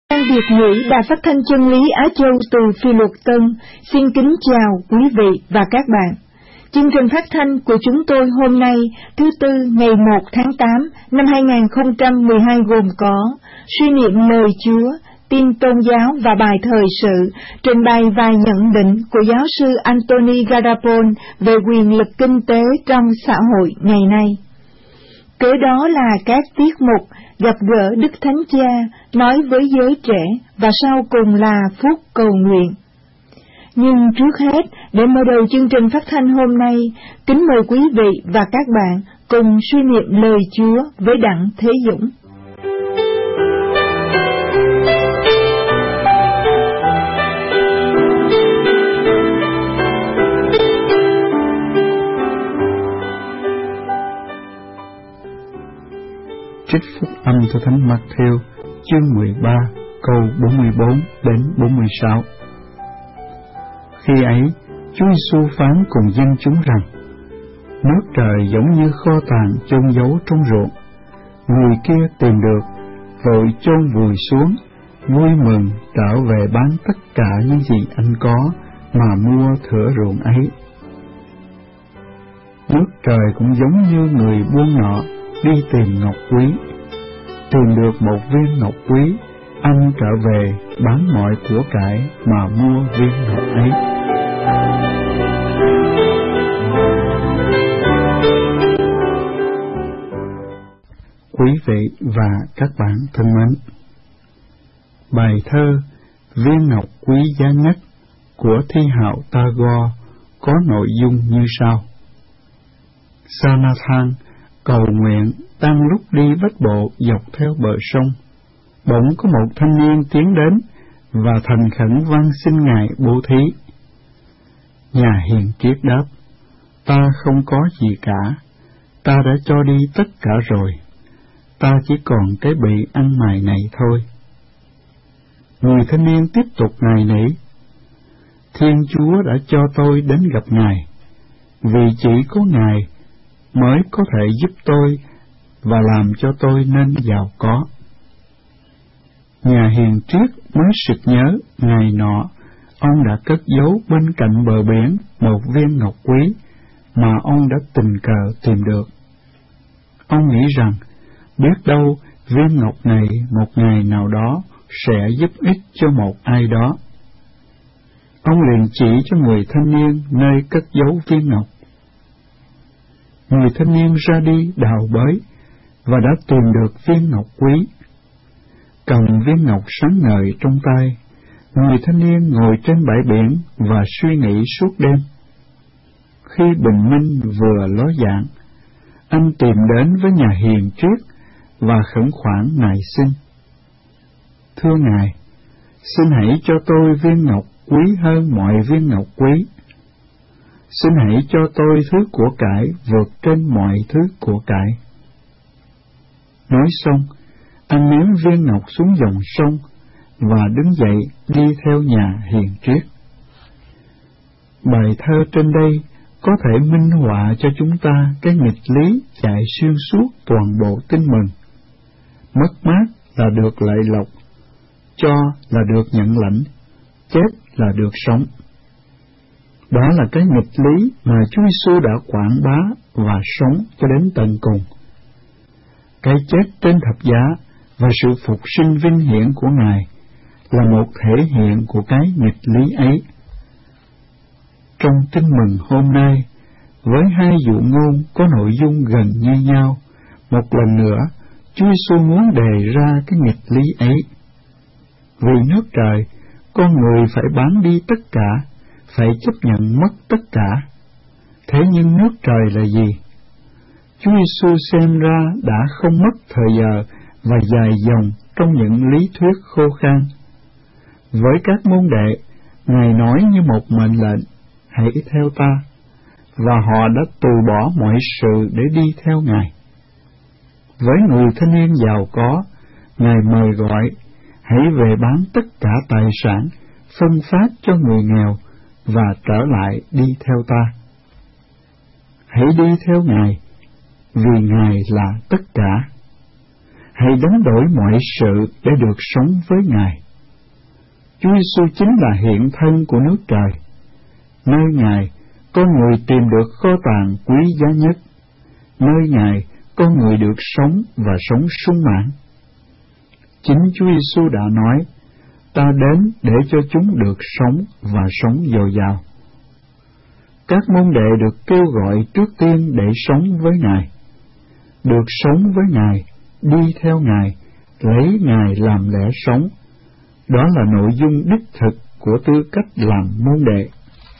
Ban Việt ngữ Đài Phát thanh Chân lý Á Châu từ Phi Luật Tân xin kính chào quý vị và các bạn. Chương trình phát thanh của chúng tôi hôm nay, thứ Tư ngày 1 tháng 8 năm 2012 gồm có suy niệm lời Chúa, tin tôn giáo và bài thời sự, trình bày vài nhận định của giáo sư Anthony Garapon về quyền lực kinh tế trong xã hội ngày nay. Kế đó là các tiết mục gặp gỡ Đức Thánh Cha, nói với giới trẻ và sau cùng là phút cầu nguyện. Nhưng trước hết, để mở đầu chương trình phát thanh hôm nay, kính mời quý vị và các bạn cùng suy niệm lời Chúa với Đặng Thế Dũng. Trích phúc âm cho Thánh Mác-thêu, chương 13, câu 44 đến 46. Khi ấy, Chúa Giêsu phán cùng dân chúng rằng: nước trời giống như kho tàng chôn giấu trong ruộng. Người kia tìm được, vội chôn vùi xuống, vui mừng trở về bán tất cả những gì anh có mà mua thửa ruộng ấy. Nước trời cũng giống như người buôn nọ đi tìm ngọc quý. Tìm được một viên ngọc quý, anh trở về bán mọi của cải mà mua viên ngọc ấy. Quý vị và các bạn thân mến, bài thơ Viên ngọc quý giá nhất của thi hào Tagore có nội dung như sau: Jonathan cầu nguyện đang lúc đi bách bộ dọc theo bờ sông, bỗng có một thanh niên tiến đến và thành khẩn van xin Ngài bố thí. Nhà hiền triết đáp: ta không có gì cả, ta đã cho đi tất cả rồi, ta chỉ còn cái bị ăn mày này thôi. Người thanh niên tiếp tục nài nỉ: Thiên Chúa đã cho tôi đến gặp Ngài, vì chỉ có Ngài mới có thể giúp tôi và làm cho tôi nên giàu có. Nhà hiền triết mới sực nhớ ngày nọ ông đã cất giấu bên cạnh bờ biển một viên ngọc quý mà ông đã tình cờ tìm được. Ông nghĩ rằng biết đâu viên ngọc này một ngày nào đó sẽ giúp ích cho một ai đó. Ông liền chỉ cho người thanh niên nơi cất giấu viên ngọc. Người thanh niên ra đi đào bới và đã tìm được viên ngọc quý. Cầm viên ngọc sáng ngời trong tay, người thanh niên ngồi trên bãi biển và suy nghĩ suốt đêm. Khi bình minh vừa ló dạng, anh tìm đến với nhà hiền triết và khẩn khoản nài xin: Thưa Ngài, xin hãy cho tôi viên ngọc quý hơn mọi viên ngọc quý. Xin hãy cho tôi thứ của cải vượt trên mọi thứ của cải. Nói xong, anh ném viên ngọc xuống dòng sông và đứng dậy đi theo nhà hiền triết. Bài thơ trên đây có thể minh họa cho chúng ta cái nghịch lý chạy xuyên suốt toàn bộ tin mừng. Mất mát là được lợi lộc, cho là được nhận lãnh, chết là được sống. Đó là cái nghịch lý mà Chúa Giêsu đã quảng bá và sống cho đến tận cùng. Cái chết trên thập giá và sự phục sinh vinh hiển của Ngài là một thể hiện của cái nghịch lý ấy. Trong tin mừng hôm nay, với hai dụ ngôn có nội dung gần như nhau, một lần nữa Chúa Giêsu muốn đề ra cái nghịch lý ấy. Vì nước trời, con người phải bán đi tất cả, phải chấp nhận mất tất cả. Thế nhưng nước trời là gì? Chúa Giêsu xem ra đã không mất thời giờ và dài dòng trong những lý thuyết khô khan. Với các môn đệ, Ngài nói như một mệnh lệnh: hãy theo ta, và họ đã từ bỏ mọi sự để đi theo Ngài. Với người thanh niên giàu có, Ngài mời gọi: hãy về bán tất cả tài sản, phân phát cho người nghèo, và trở lại đi theo ta. Hãy đi theo Ngài, vì Ngài là tất cả. hãy đánh đổi mọi sự để được sống với Ngài. Chúa Giêsu chính là hiện thân của nước trời. Nơi Ngài, con người tìm được kho tàng quý giá nhất. Nơi Ngài, con người được sống và sống sung mãn. Chính Chúa Giêsu đã nói, ta đến để cho chúng được sống và sống dồi dào. Các môn đệ được kêu gọi trước tiên để sống với Ngài. Được sống với Ngài, đi theo Ngài, lấy Ngài làm lẽ sống. Đó là nội dung đích thực của tư cách làm môn đệ.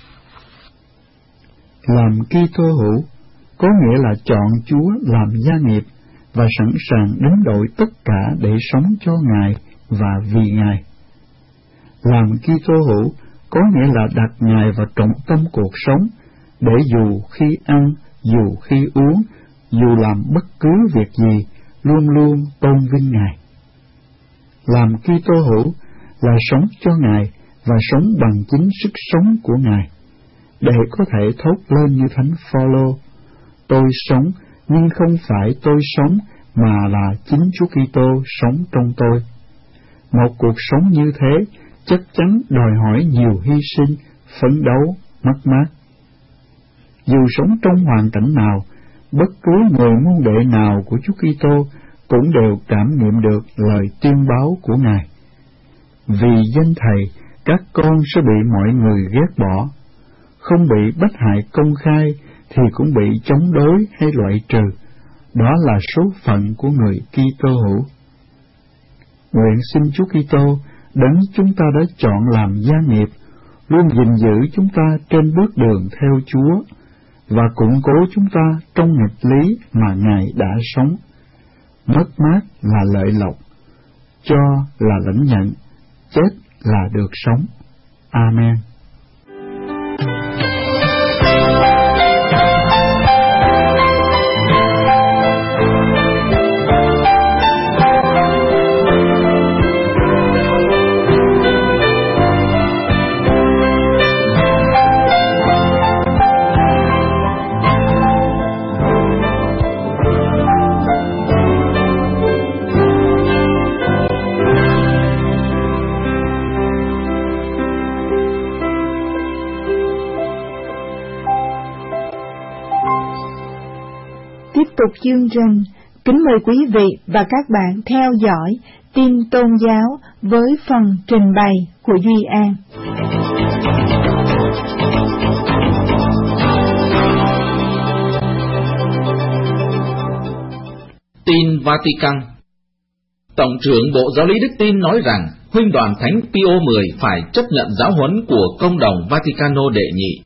Làm Kitô hữu có nghĩa là chọn Chúa làm gia nghiệp và sẵn sàng đánh đổi tất cả để sống cho Ngài và vì Ngài. Làm Kitô hữu có nghĩa là đặt Ngài vào trọng tâm cuộc sống, để dù khi ăn, dù khi uống, dù làm bất cứ việc gì, luôn luôn tôn vinh Ngài. Làm Kitô hữu là sống cho Ngài và sống bằng chính sức sống của Ngài, để có thể thốt lên như Thánh Phaolô: tôi sống, nhưng không phải tôi sống, mà là chính Chúa Kitô sống trong tôi. Một cuộc sống như thế chắc chắn đòi hỏi nhiều hy sinh, phấn đấu, mất mát. Dù sống trong hoàn cảnh nào, bất cứ người môn đệ nào của Chúa Kitô cũng đều cảm nghiệm được lời tuyên báo của Ngài. Vì danh Thầy, các con sẽ bị mọi người ghét bỏ, không bị bắt hại công khai thì cũng bị chống đối hay loại trừ. Đó là số phận của người Kitô hữu. Nguyện xin Chúa Kitô, đấng chúng ta đã chọn làm gia nghiệp, luôn gìn giữ chúng ta trên bước đường theo Chúa và củng cố chúng ta trong nghịch lý mà Ngài đã sống. Mất mát là lợi lộc, cho là lãnh nhận, chết là được sống. Amen. Tiếp tục chương trình, kính mời quý vị và các bạn theo dõi tin tôn giáo với phần trình bày của Duy An. Tin Vatican. Tổng trưởng Bộ Giáo lý Đức Tin nói rằng Huynh đoàn Thánh Pio X phải chấp nhận giáo huấn của Công đồng Vaticano đệ nhị.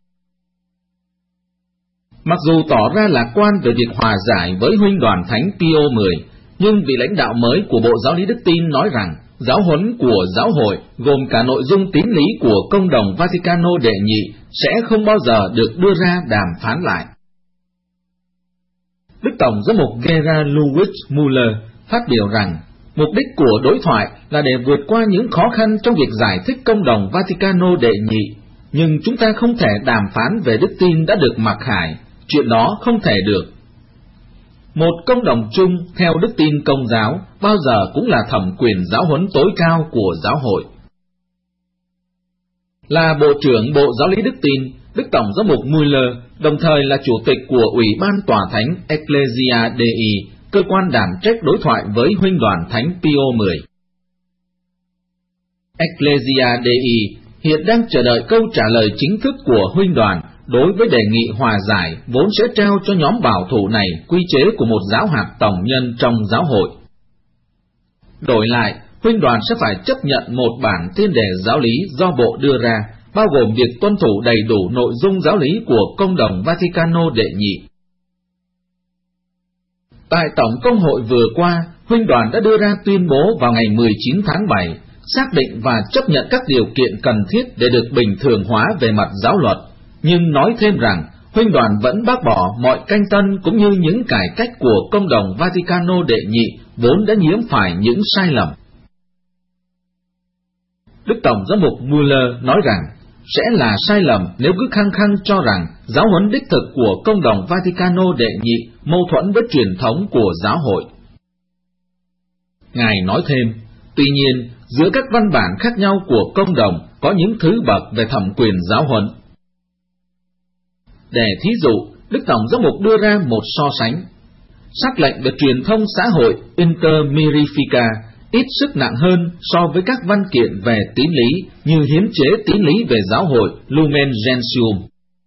Mặc dù tỏ ra lạc quan về việc hòa giải với Huynh đoàn Thánh Pio X, nhưng vị lãnh đạo mới của Bộ Giáo lý Đức Tin nói rằng giáo huấn của giáo hội gồm cả nội dung tín lý của Công đồng Vaticano đệ nhị sẽ không bao giờ được đưa ra đàm phán lại. Đức Tổng giám mục Gerhard Ludwig Müller phát biểu rằng mục đích của đối thoại là để vượt qua những khó khăn trong việc giải thích Công đồng Vaticano đệ nhị, nhưng chúng ta không thể đàm phán về đức tin đã được mặc khải, chuyện đó không thể được. Một công đồng chung theo đức tin Công giáo bao giờ cũng là thẩm quyền giáo huấn tối cao của giáo hội. Là Bộ trưởng Bộ Giáo lý Đức Tin, Đức Tổng giám mục Müller đồng thời là Chủ tịch của Ủy ban Tòa Thánh Ecclesia Dei, cơ quan đảm trách đối thoại với Huynh đoàn Thánh Pio X. Ecclesia Dei hiện đang chờ đợi câu trả lời chính thức của Huynh đoàn đối với đề nghị hòa giải vốn sẽ trao cho nhóm bảo thủ này quy chế của một giáo hạt tổng nhân trong giáo hội. Đổi lại, Huynh đoàn sẽ phải chấp nhận một bản thiên đề giáo lý do Bộ đưa ra, bao gồm việc tuân thủ đầy đủ nội dung giáo lý của Công đồng Vaticano đệ nhị. Tại Tổng Công hội vừa qua, Huynh đoàn đã đưa ra tuyên bố vào ngày 19 tháng 7, xác định và chấp nhận các điều kiện cần thiết để được bình thường hóa về mặt giáo luật, nhưng nói thêm rằng Huynh đoàn vẫn bác bỏ mọi canh tân cũng như những cải cách của Công đồng Vaticano đệ nhị vốn đã nhiễm phải những sai lầm. Đức Tổng giám mục Müller nói rằng sẽ là sai lầm nếu cứ khăng khăng cho rằng giáo huấn đích thực của Công đồng Vaticano đệ nhị mâu thuẫn với truyền thống của giáo hội. Ngài nói thêm, tuy nhiên, giữa các văn bản khác nhau của công đồng có những thứ bậc về thẩm quyền giáo huấn. Để thí dụ, Đức Tổng Giám mục đưa ra một so sánh. Sắc lệnh về truyền thông xã hội Intermirifica ít sức nặng hơn so với các văn kiện về tín lý như hiến chế tín lý về giáo hội Lumen Gentium.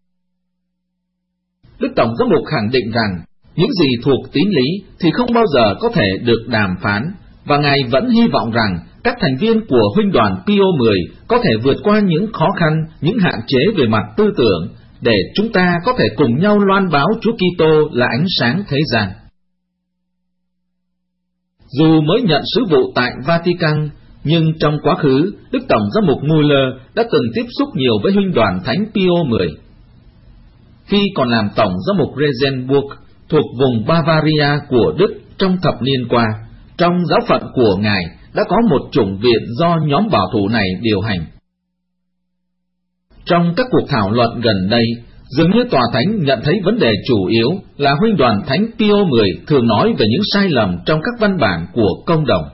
Đức Tổng Giám mục khẳng định rằng những gì thuộc tín lý thì không bao giờ có thể được đàm phán, và Ngài vẫn hy vọng rằng các thành viên của Huynh đoàn Pio X có thể vượt qua những khó khăn, những hạn chế về mặt tư tưởng, để chúng ta có thể cùng nhau loan báo Chúa Kitô là ánh sáng thế gian. Dù mới nhận sứ vụ tại Vatican, nhưng trong quá khứ, Đức Tổng Giám mục Müller đã từng tiếp xúc nhiều với Huynh đoàn Thánh Pio X. Khi còn làm Tổng Giám mục Regensburg thuộc vùng Bavaria của Đức trong thập niên qua, trong giáo phận của Ngài đã có một chủng viện do nhóm bảo thủ này điều hành. Trong các cuộc thảo luận gần đây, dường như Tòa Thánh nhận thấy vấn đề chủ yếu là Huynh đoàn Thánh Pio X thường nói về những sai lầm trong các văn bản của công đồng.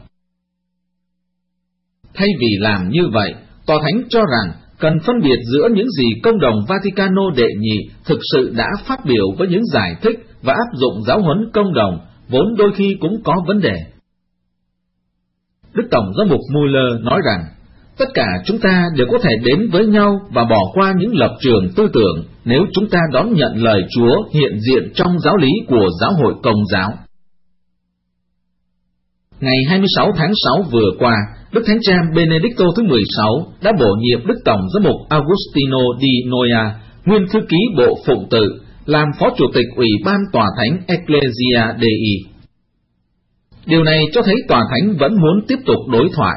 Thay vì làm như vậy, Tòa Thánh cho rằng cần phân biệt giữa những gì công đồng Vaticano đệ nhị thực sự đã phát biểu với những giải thích và áp dụng giáo huấn công đồng, vốn đôi khi cũng có vấn đề. Đức Tổng Giám mục Müller nói rằng, tất cả chúng ta đều có thể đến với nhau và bỏ qua những lập trường tư tưởng nếu chúng ta đón nhận lời Chúa hiện diện trong giáo lý của giáo hội Công giáo. Ngày 26 tháng 6 vừa qua, Đức Thánh cha Benedicto thứ 16 đã bổ nhiệm Đức Tổng Giám mục Agustino di Noia, nguyên thư ký bộ phụng tự, làm Phó Chủ tịch Ủy ban Tòa Thánh Ecclesia Dei. Điều này cho thấy Tòa Thánh vẫn muốn tiếp tục đối thoại.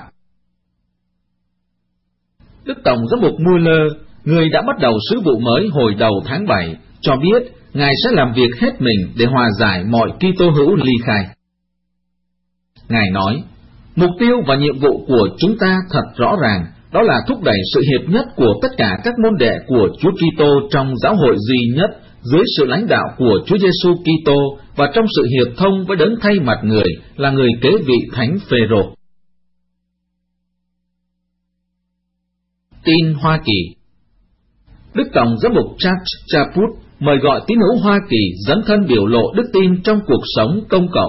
Đức Tổng Giám mục Müller, người đã bắt đầu sứ vụ mới hồi đầu tháng 7, cho biết Ngài sẽ làm việc hết mình để hòa giải mọi Kitô hữu ly khai. Ngài nói, mục tiêu và nhiệm vụ của chúng ta thật rõ ràng, đó là thúc đẩy sự hiệp nhất của tất cả các môn đệ của Chúa Kitô trong giáo hội duy nhất, dưới sự lãnh đạo của Chúa Giêsu Kitô và trong sự hiệp thông với đấng thay mặt người là người kế vị Thánh Phêrô. Tin Hoa Kỳ. Đức Tổng Giám mục Charles Chaput mời gọi tín hữu Hoa Kỳ dấn thân biểu lộ đức tin trong cuộc sống công cộng.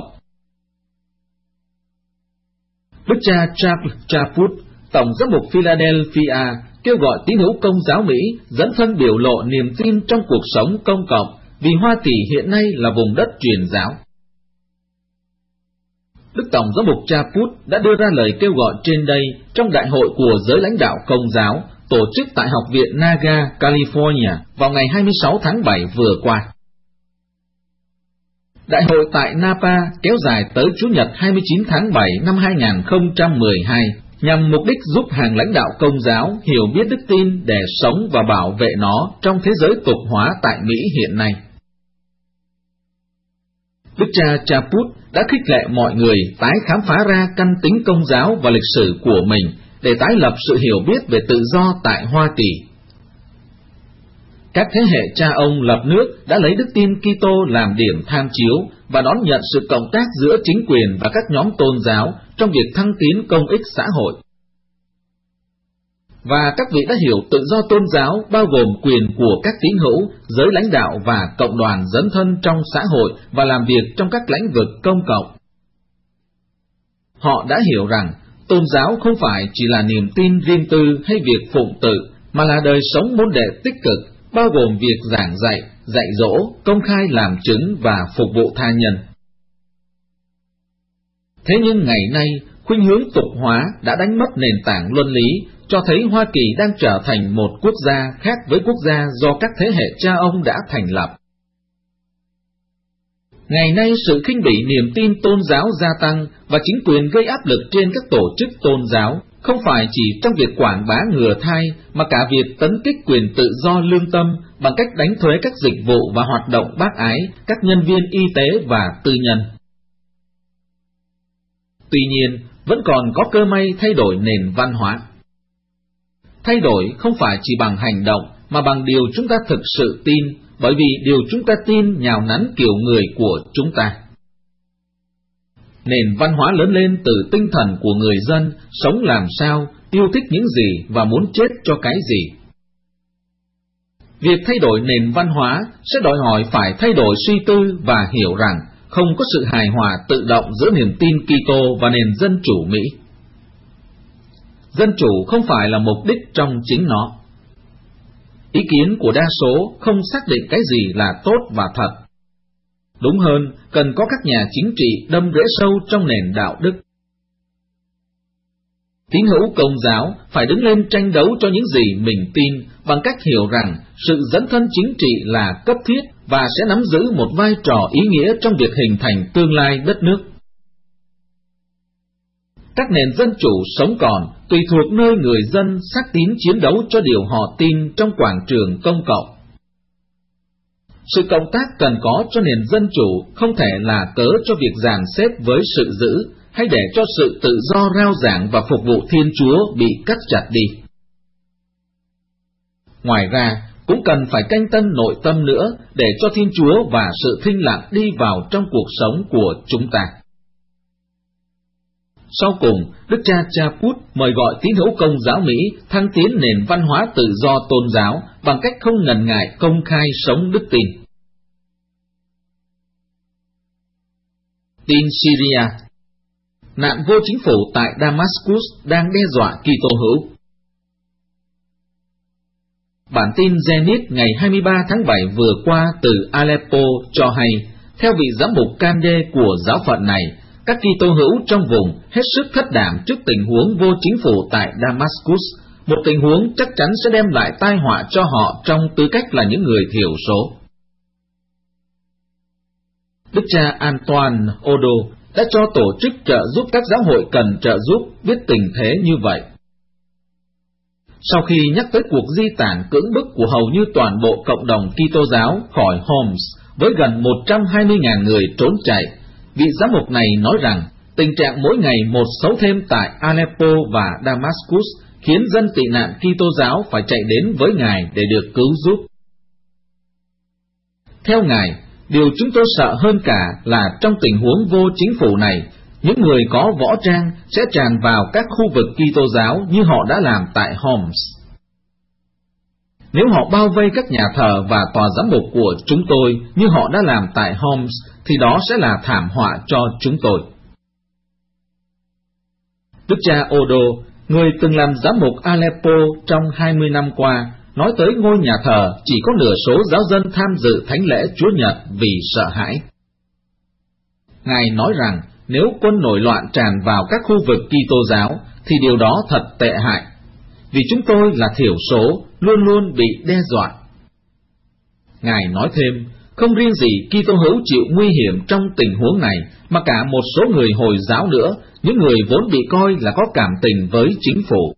Đức cha Charles Chaput, Tổng Giám mục Philadelphia, kêu gọi tín hữu Công giáo Mỹ dấn thân biểu lộ niềm tin trong cuộc sống công cộng, vì Hoa Kỳ hiện nay là vùng đất truyền giáo. Đức Tổng Giám mục Chaput đã đưa ra lời kêu gọi trên đây trong đại hội của giới lãnh đạo Công giáo, tổ chức tại Học viện Naga, California vào ngày 26 tháng 7 vừa qua. Đại hội tại Napa kéo dài tới Chủ nhật 29 tháng 7 năm 2012, nhằm mục đích giúp hàng lãnh đạo Công giáo hiểu biết đức tin để sống và bảo vệ nó trong thế giới tục hóa tại Mỹ hiện nay. Đức cha Chaput đã khích lệ mọi người tái khám phá ra căn tính Công giáo và lịch sử của mình để tái lập sự hiểu biết về tự do tại Hoa Kỳ. Các thế hệ cha ông lập nước đã lấy đức tin Kitô làm điểm tham chiếu và đón nhận sự cộng tác giữa chính quyền và các nhóm tôn giáo trong việc thăng tiến công ích xã hội. Và các vị đã hiểu tự do tôn giáo bao gồm quyền của các tín hữu, giới lãnh đạo và cộng đoàn dấn thân trong xã hội và làm việc trong các lĩnh vực công cộng. Họ đã hiểu rằng tôn giáo không phải chỉ là niềm tin riêng tư hay việc phụng tự, mà là đời sống môn đệ tích cực, bao gồm việc giảng dạy, dạy dỗ, công khai làm chứng và phục vụ tha nhân. Thế nhưng ngày nay, khuynh hướng tục hóa đã đánh mất nền tảng luân lý, cho thấy Hoa Kỳ đang trở thành một quốc gia khác với quốc gia do các thế hệ cha ông đã thành lập. Ngày nay, sự khinh bỉ niềm tin tôn giáo gia tăng và chính quyền gây áp lực trên các tổ chức tôn giáo, không phải chỉ trong việc quảng bá ngừa thai, mà cả việc tấn kích quyền tự do lương tâm bằng cách đánh thuế các dịch vụ và hoạt động bác ái, các nhân viên y tế và tư nhân. Tuy nhiên, vẫn còn có cơ may thay đổi nền văn hóa. Thay đổi không phải chỉ bằng hành động, mà bằng điều chúng ta thực sự tin, bởi vì điều chúng ta tin nhào nắn kiểu người của chúng ta. Nền văn hóa lớn lên từ tinh thần của người dân sống làm sao, yêu thích những gì và muốn chết cho cái gì. Việc thay đổi nền văn hóa sẽ đòi hỏi phải thay đổi suy tư và hiểu rằng không có sự hài hòa tự động giữa niềm tin Kitô và nền dân chủ Mỹ. Dân chủ không phải là mục đích trong chính nó. Ý kiến của đa số không xác định cái gì là tốt và thật. Đúng hơn, cần có các nhà chính trị đâm rễ sâu trong nền đạo đức. Tín hữu Công giáo phải đứng lên tranh đấu cho những gì mình tin bằng cách hiểu rằng sự dấn thân chính trị là cấp thiết và sẽ nắm giữ một vai trò ý nghĩa trong việc hình thành tương lai đất nước. Các nền dân chủ sống còn tùy thuộc nơi người dân xác tín chiến đấu cho điều họ tin trong quảng trường công cộng. Sự cộng tác cần có cho nền dân chủ không thể là cớ cho việc dàn xếp với sự dữ, hay để cho sự tự do rao giảng và phục vụ Thiên Chúa bị cắt chặt đi. Ngoài ra, cũng cần phải canh tân nội tâm nữa để cho Thiên Chúa và sự thinh lặng đi vào trong cuộc sống của chúng ta. Sau cùng, Đức cha Chaput mời gọi tín hữu Công giáo Mỹ thăng tiến nền văn hóa tự do tôn giáo bằng cách không ngần ngại công khai sống đức tin. Tin Syria. Nạn vô chính phủ tại Damascus đang đe dọa Kitô hữu. Bản tin Zenit ngày 23 tháng 7 vừa qua từ Aleppo cho hay, theo vị giám mục Kande của giáo phận này, các Kitô hữu trong vùng hết sức thất đảm trước tình huống vô chính phủ tại Damascus, một tình huống chắc chắn sẽ đem lại tai họa cho họ trong tư cách là những người thiểu số. Đức cha Antoine Odo đã cho tổ chức trợ giúp các giáo hội cần trợ giúp biết tình thế như vậy. Sau khi nhắc tới cuộc di tản cưỡng bức của hầu như toàn bộ cộng đồng Kitô giáo khỏi Homs với gần 120.000 người trốn chạy, vị giám mục này nói rằng tình trạng mỗi ngày một xấu thêm tại Aleppo và Damascus khiến dân tị nạn Kitô giáo phải chạy đến với Ngài để được cứu giúp. Theo Ngài, điều chúng tôi sợ hơn cả là trong tình huống vô chính phủ này, những người có võ trang sẽ tràn vào các khu vực Kitô giáo như họ đã làm tại Homs. Nếu họ bao vây các nhà thờ và tòa giám mục của chúng tôi như họ đã làm tại Homs, thì đó sẽ là thảm họa cho chúng tôi. Đức cha Odo, người từng làm giám mục Aleppo trong 20 năm qua, nói tới ngôi nhà thờ chỉ có nửa số giáo dân tham dự thánh lễ Chúa Nhật vì sợ hãi. Ngài nói rằng nếu quân nổi loạn tràn vào các khu vực Kitô giáo thì điều đó thật tệ hại, vì chúng tôi là thiểu số, luôn luôn bị đe dọa. Ngài nói thêm, không riêng gì Kitô hữu chịu nguy hiểm trong tình huống này, mà cả một số người Hồi giáo nữa, những người vốn bị coi là có cảm tình với chính phủ.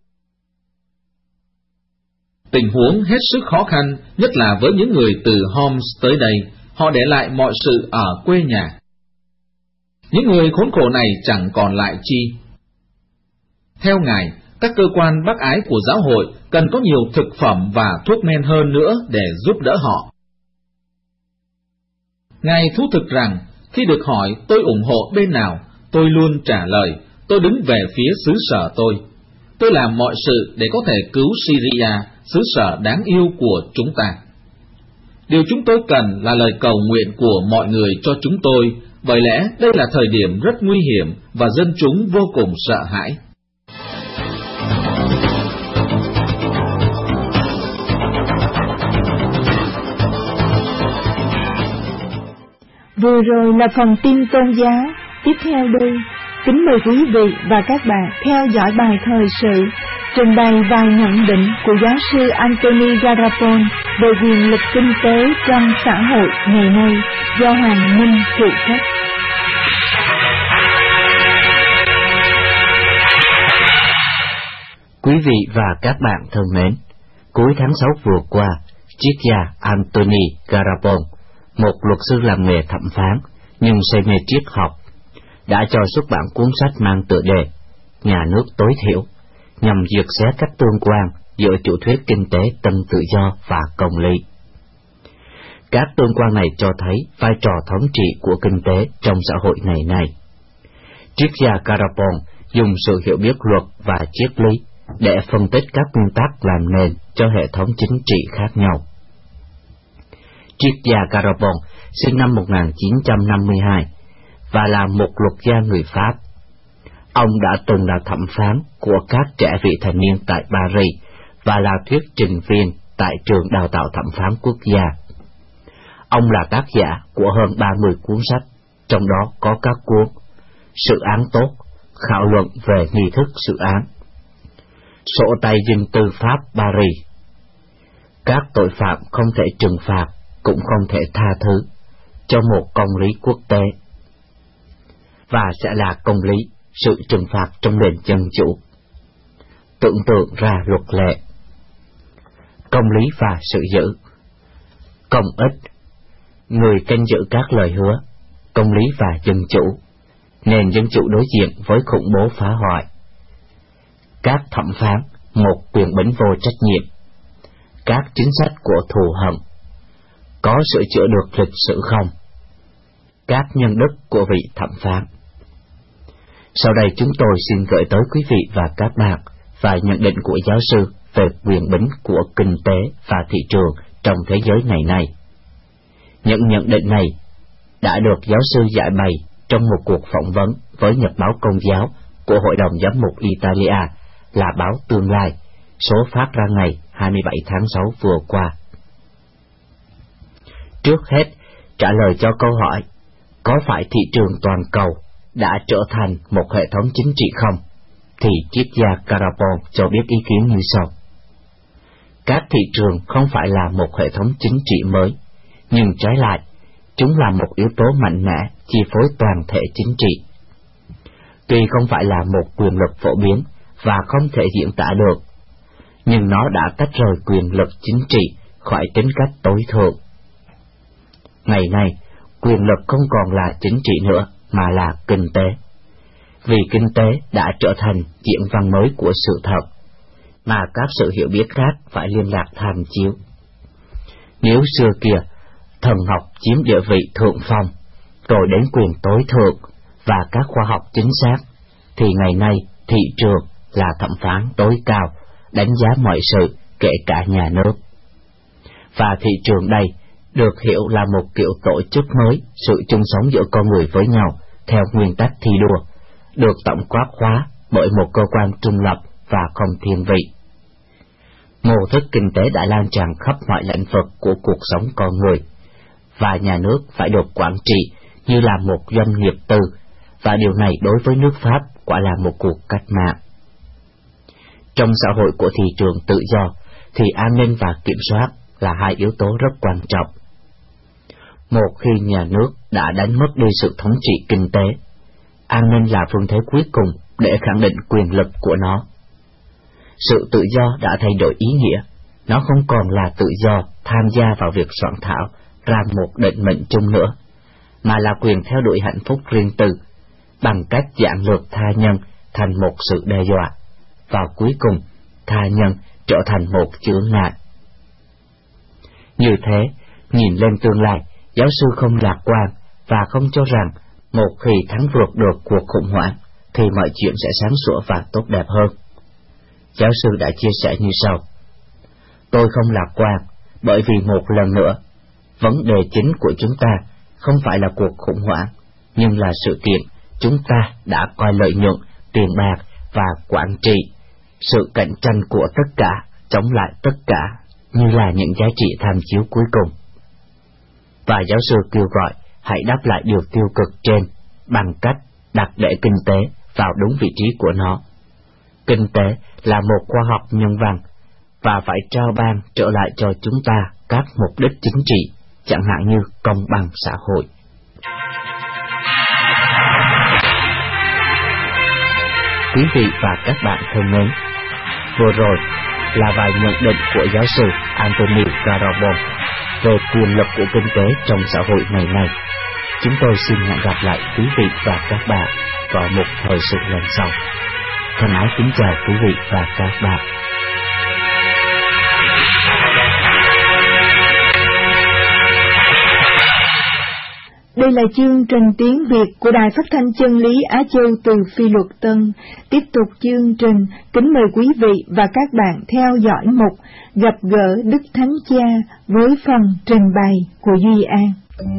Tình huống hết sức khó khăn, nhất là với những người từ Homs tới đây, họ để lại mọi sự ở quê nhà. Những người khốn khổ này chẳng còn lại chi. Theo Ngài, các cơ quan bác ái của giáo hội cần có nhiều thực phẩm và thuốc men hơn nữa để giúp đỡ họ. Ngài thú thực rằng, khi được hỏi tôi ủng hộ bên nào, tôi luôn trả lời, tôi đứng về phía xứ sở tôi. Tôi làm mọi sự để có thể cứu Syria, xứ sở đáng yêu của chúng ta. Điều chúng tôi cần là lời cầu nguyện của mọi người cho chúng tôi, bởi lẽ đây là thời điểm rất nguy hiểm và dân chúng vô cùng sợ hãi. Vừa rồi là phần tin tôn giáo. Tiếp theo đây, kính mời quý vị và các bạn theo dõi bài thời sự trình bày vài nhận định của giáo sư Anthony Garapon về quyền lực kinh tế trong xã hội ngày nay do Hoàng Minh phụ trách. Quý vị và các bạn thân mến, cuối tháng 6 vừa qua, triết gia Anthony Garapon, một luật sư làm nghề thẩm phán nhưng say mê triết học, đã cho xuất bản cuốn sách mang tựa đề Nhà nước tối thiểu, nhằm dượt xé các tương quan giữa chủ thuyết kinh tế tân tự do và công lý. Các tương quan này cho thấy vai trò thống trị của kinh tế trong xã hội ngày nay. Triết gia Garapon dùng sự hiểu biết luật và triết lý để phân tích các nguyên tắc làm nền cho hệ thống chính trị khác nhau. Triết gia Garapon sinh năm 1952 và là một luật gia người Pháp. Ông đã từng là thẩm phán của các trẻ vị thành niên tại Paris và là thuyết trình viên tại trường đào tạo thẩm phán quốc gia. Ông là tác giả của hơn 30 cuốn sách, trong đó có các cuốn Sự án tốt, khảo luận về nghi thức sự án, Sổ tay dinh tư pháp Paris, Các tội phạm không thể trừng phạt cũng không thể tha thứ cho một công lý quốc tế, và sẽ là công lý sự trừng phạt trong nền dân chủ, tưởng tượng ra luật lệ, công lý và sự giữ, công ích, người canh giữ các lời hứa, công lý và dân chủ, nền dân chủ đối diện với khủng bố phá hoại, các thẩm phán, một quyền bính vô trách nhiệm, các chính sách của thù hận, có sửa chữa được lịch sử không, các nhân đức của vị thẩm phán. Sau đây chúng tôi xin gửi tới quý vị và các bạn vài nhận định của giáo sư về quyền bính của kinh tế và thị trường trong thế giới ngày nay. Những nhận định này đã được giáo sư giải bày trong một cuộc phỏng vấn với Nhật báo Công giáo của Hội đồng Giám mục Italia là báo Tương lai, số phát ra ngày 27 tháng 6 vừa qua. Trước hết, trả lời cho câu hỏi, có phải thị trường toàn cầu đã trở thành một hệ thống chính trị không, thì triết gia Garapon cho biết ý kiến như sau. Các thị trường không phải là một hệ thống chính trị mới, nhưng trái lại, chúng là một yếu tố mạnh mẽ chi phối toàn thể chính trị. Tuy không phải là một quyền lực phổ biến và không thể diễn tả được, nhưng nó đã tách rời quyền lực chính trị khỏi tính cách tối thượng. Ngày nay, quyền lực không còn là chính trị nữa, mà là kinh tế. Vì kinh tế đã trở thành diễn văn mới của sự thật, mà các sự hiểu biết khác phải liên lạc tham chiếu. Nếu xưa kia, thần học chiếm địa vị thượng phong, rồi đến quyền tối thượng và các khoa học chính xác, thì ngày nay thị trường là thẩm phán tối cao, đánh giá mọi sự, kể cả nhà nước. Và thị trường đây được hiểu là một kiểu tổ chức mới, sự chung sống giữa con người với nhau theo nguyên tắc thi đua, được tổng quát hóa bởi một cơ quan trung lập và không thiên vị. Mô thức kinh tế đã lan tràn khắp mọi lĩnh vực của cuộc sống con người, và nhà nước phải được quản trị như là một doanh nghiệp tư, và điều này đối với nước Pháp quả là một cuộc cách mạng. Trong xã hội của thị trường tự do, thì an ninh và kiểm soát là hai yếu tố rất quan trọng. Một khi nhà nước đã đánh mất đi sự thống trị kinh tế, an ninh là phương thế cuối cùng để khẳng định quyền lực của nó. Sự tự do đã thay đổi ý nghĩa, nó không còn là tự do tham gia vào việc soạn thảo ra một định mệnh chung nữa, mà là quyền theo đuổi hạnh phúc riêng tư, bằng cách giản lược tha nhân thành một sự đe dọa, và cuối cùng tha nhân trở thành một chướng ngại. Như thế, nhìn lên tương lai, giáo sư không lạc quan và không cho rằng một khi thắng vượt được cuộc khủng hoảng thì mọi chuyện sẽ sáng sủa và tốt đẹp hơn. Giáo sư đã chia sẻ như sau: tôi không lạc quan bởi vì một lần nữa, vấn đề chính của chúng ta không phải là cuộc khủng hoảng, nhưng là sự kiện chúng ta đã coi lợi nhuận, tiền bạc và quản trị, sự cạnh tranh của tất cả chống lại tất cả như là những giá trị tham chiếu cuối cùng. Và giáo sư kêu gọi hãy đáp lại điều tiêu cực trên bằng cách đặt để kinh tế vào đúng vị trí của nó. Kinh tế là một khoa học nhân văn và phải trao ban trở lại cho chúng ta các mục đích chính trị, chẳng hạn như công bằng xã hội. Quý vị và các bạn thân mến, vừa rồi là vài nhận định của giáo sư Anthony Garapon về quyền lực của kinh tế trong xã hội ngày nay. Chúng tôi xin hẹn gặp lại quý vị và các bạn vào một thời sự lần sau. Thân ái kính chào quý vị và các bạn. Đây là chương trình tiếng Việt của Đài Phát thanh Chân lý Á Châu từ Phi Luật Tân. Tiếp tục chương trình, kính mời quý vị và các bạn theo dõi mục Gặp gỡ Đức Thánh Cha với phần trình bày của Duy An.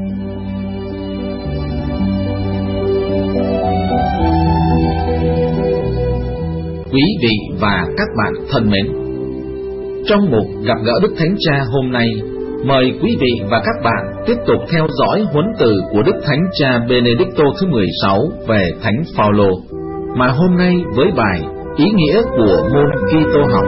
Quý vị và các bạn thân mến, trong mục Gặp gỡ Đức Thánh Cha hôm nay, mời quý vị và các bạn tiếp tục theo dõi huấn từ của Đức Thánh Cha Benedicto thứ 16 về Thánh Phaolô, mà hôm nay với bài Ý nghĩa của môn Kitô học.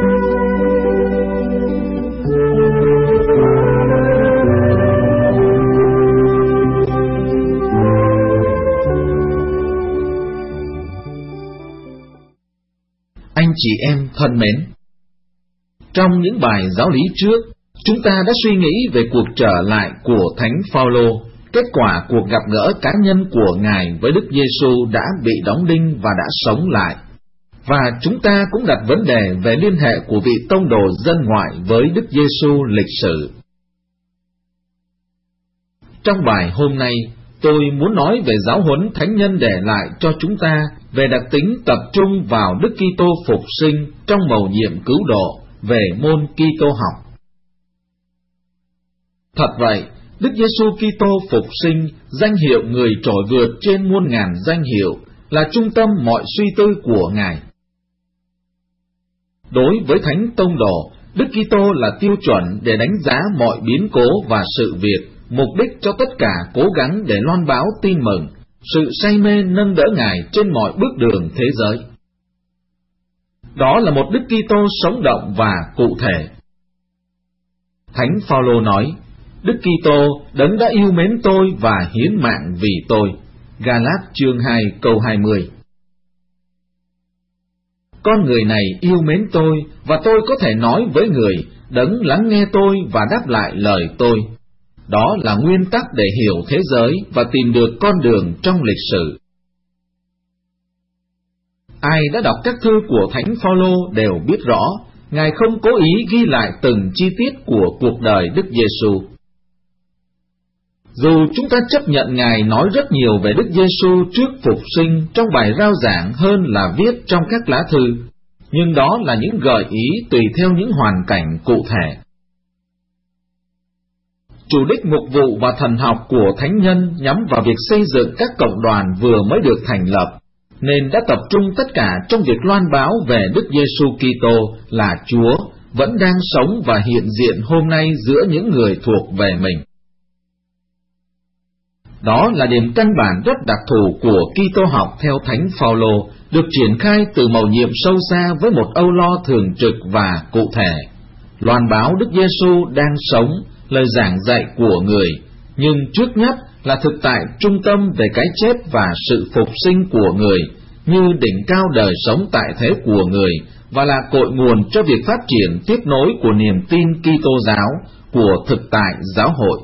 Anh chị em thân mến, trong những bài giáo lý trước, chúng ta đã suy nghĩ về cuộc trở lại của Thánh Phaolô, kết quả cuộc gặp gỡ cá nhân của Ngài với Đức Giêsu đã bị đóng đinh và đã sống lại. Và chúng ta cũng đặt vấn đề về liên hệ của vị tông đồ dân ngoại với Đức Giêsu lịch sử. Trong bài hôm nay, tôi muốn nói về giáo huấn Thánh Nhân để lại cho chúng ta về đặc tính tập trung vào Đức Kitô phục sinh trong mầu nhiệm cứu độ về môn Kitô học. Thật vậy, Đức Giêsu Kitô phục sinh, danh hiệu người trội vượt trên muôn ngàn danh hiệu, là trung tâm mọi suy tư của Ngài. Đối với Thánh Tông Đồ, Đức Kitô là tiêu chuẩn để đánh giá mọi biến cố và sự việc, mục đích cho tất cả cố gắng để loan báo tin mừng, sự say mê nâng đỡ Ngài trên mọi bước đường thế giới. Đó là một Đức Kitô sống động và cụ thể. Thánh Phaolô nói, Đức Kitô đấng đã yêu mến tôi và hiến mạng vì tôi. Ga-lát chương 2 câu 20. Con người này yêu mến tôi, và tôi có thể nói với người, đấng lắng nghe tôi và đáp lại lời tôi. Đó là nguyên tắc để hiểu thế giới và tìm được con đường trong lịch sử. Ai đã đọc các thư của Thánh Phaolô đều biết rõ, Ngài không cố ý ghi lại từng chi tiết của cuộc đời Đức Giêsu. Dù chúng ta chấp nhận Ngài nói rất nhiều về Đức Giêsu trước phục sinh trong bài rao giảng hơn là viết trong các lá thư, nhưng đó là những gợi ý tùy theo những hoàn cảnh cụ thể. Chủ đích mục vụ và thần học của Thánh Nhân nhắm vào việc xây dựng các cộng đoàn vừa mới được thành lập, nên đã tập trung tất cả trong việc loan báo về Đức Giêsu Kitô là Chúa, vẫn đang sống và hiện diện hôm nay giữa những người thuộc về mình. Đó là điểm căn bản rất đặc thù của Kitô học theo Thánh Phaolô, được triển khai từ mầu nhiệm sâu xa với một âu lo thường trực và cụ thể. Loan báo Đức Giêsu đang sống, lời giảng dạy của người, nhưng trước nhất là thực tại trung tâm về cái chết và sự phục sinh của người, như đỉnh cao đời sống tại thế của người, và là cội nguồn cho việc phát triển tiếp nối của niềm tin Kitô giáo, của thực tại giáo hội.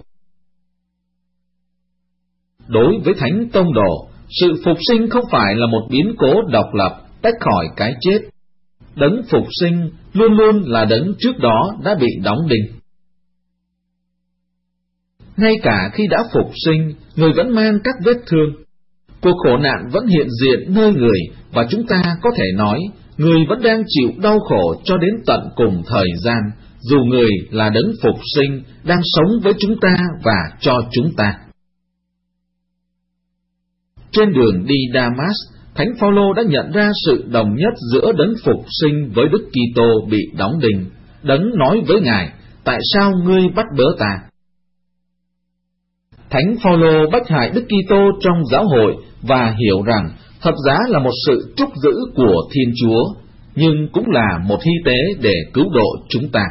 Đối với Thánh Tông Đồ, sự phục sinh không phải là một biến cố độc lập, tách khỏi cái chết. Đấng phục sinh luôn luôn là đấng trước đó đã bị đóng đinh. Ngay cả khi đã phục sinh, người vẫn mang các vết thương. Cuộc khổ nạn vẫn hiện diện nơi người, và chúng ta có thể nói, người vẫn đang chịu đau khổ cho đến tận cùng thời gian, dù người là đấng phục sinh, đang sống với chúng ta và cho chúng ta. Trên đường đi Damas, Thánh Phaolô đã nhận ra sự đồng nhất giữa đấng phục sinh với Đức Kitô bị đóng đinh. Đấng nói với Ngài, tại sao ngươi bắt bớ ta? Thánh Phaolô bách hại Đức Kitô trong giáo hội và hiểu rằng thập giá là một sự trúc giữ của Thiên Chúa, nhưng cũng là một hy tế để cứu độ chúng ta.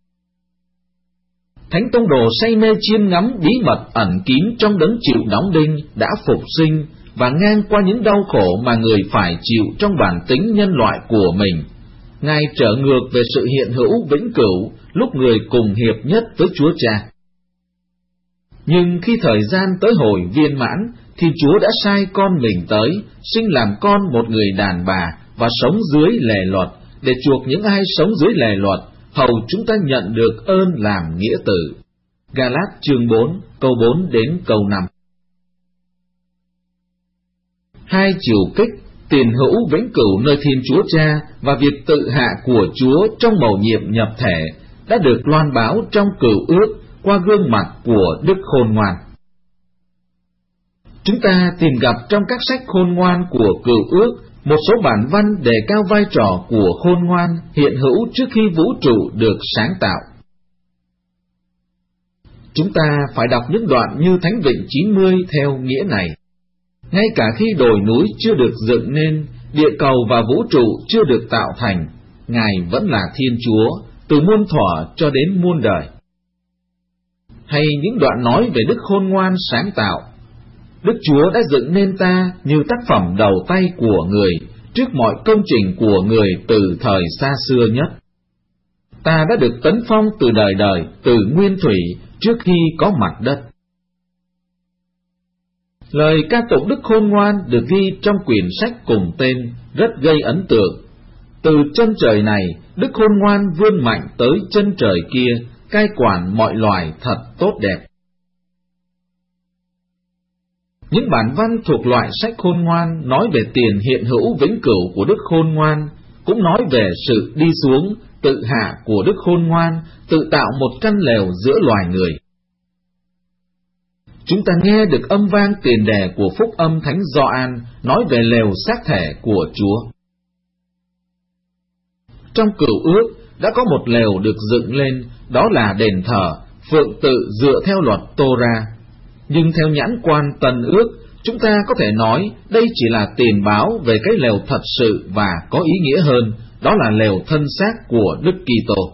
Thánh Tông Đồ say mê chiêm ngắm bí mật ẩn kín trong đấng chịu đóng đinh đã phục sinh và ngang qua những đau khổ mà người phải chịu trong bản tính nhân loại của mình. Ngài trở ngược về sự hiện hữu vĩnh cửu lúc người cùng hiệp nhất với Chúa Cha. Nhưng khi thời gian tới hồi viên mãn, thì Chúa đã sai con mình tới, sinh làm con một người đàn bà và sống dưới lề luật, để chuộc những ai sống dưới lề luật, hầu chúng ta nhận được ơn làm nghĩa tử. Ga-lát chương 4, câu 4 đến câu 5. hai chiều kích, tiền hữu vĩnh cửu nơi Thiên Chúa Cha và việc tự hạ của Chúa trong mầu nhiệm nhập thể đã được loan báo trong Cựu Ước qua gương mặt của Đức Khôn Ngoan. Chúng ta tìm gặp trong các sách khôn ngoan của Cựu Ước một số bản văn đề cao vai trò của khôn ngoan hiện hữu trước khi vũ trụ được sáng tạo. Chúng ta phải đọc những đoạn như Thánh Vịnh 90 theo nghĩa này. Ngay cả khi đồi núi chưa được dựng nên, địa cầu và vũ trụ chưa được tạo thành, Ngài vẫn là Thiên Chúa, từ muôn thuở cho đến muôn đời. Hay những đoạn nói về Đức Khôn Ngoan sáng tạo. Đức Chúa đã dựng nên ta như tác phẩm đầu tay của người, trước mọi công trình của người từ thời xa xưa nhất. Ta đã được tấn phong từ đời đời, từ nguyên thủy, trước khi có mặt đất. Lời ca tụng Đức Khôn Ngoan được ghi trong quyển sách cùng tên rất gây ấn tượng. Từ chân trời này, Đức Khôn Ngoan vươn mạnh tới chân trời kia, cai quản mọi loài thật tốt đẹp. Những bản văn thuộc loại sách khôn ngoan nói về tiền hiện hữu vĩnh cửu của Đức Khôn Ngoan, cũng nói về sự đi xuống, tự hạ của Đức Khôn Ngoan, tự tạo một căn lều giữa loài người. Chúng ta nghe được âm vang tiền đề của phúc âm Thánh Gioan nói về lều xác thể của Chúa. Trong Cựu Ước đã có một lều được dựng lên, đó là đền thờ, phượng tự dựa theo luật Tô-ra. Nhưng theo nhãn quan Tân Ước, chúng ta có thể nói đây chỉ là tiền báo về cái lều thật sự và có ý nghĩa hơn, đó là lều thân xác của Đức Kitô.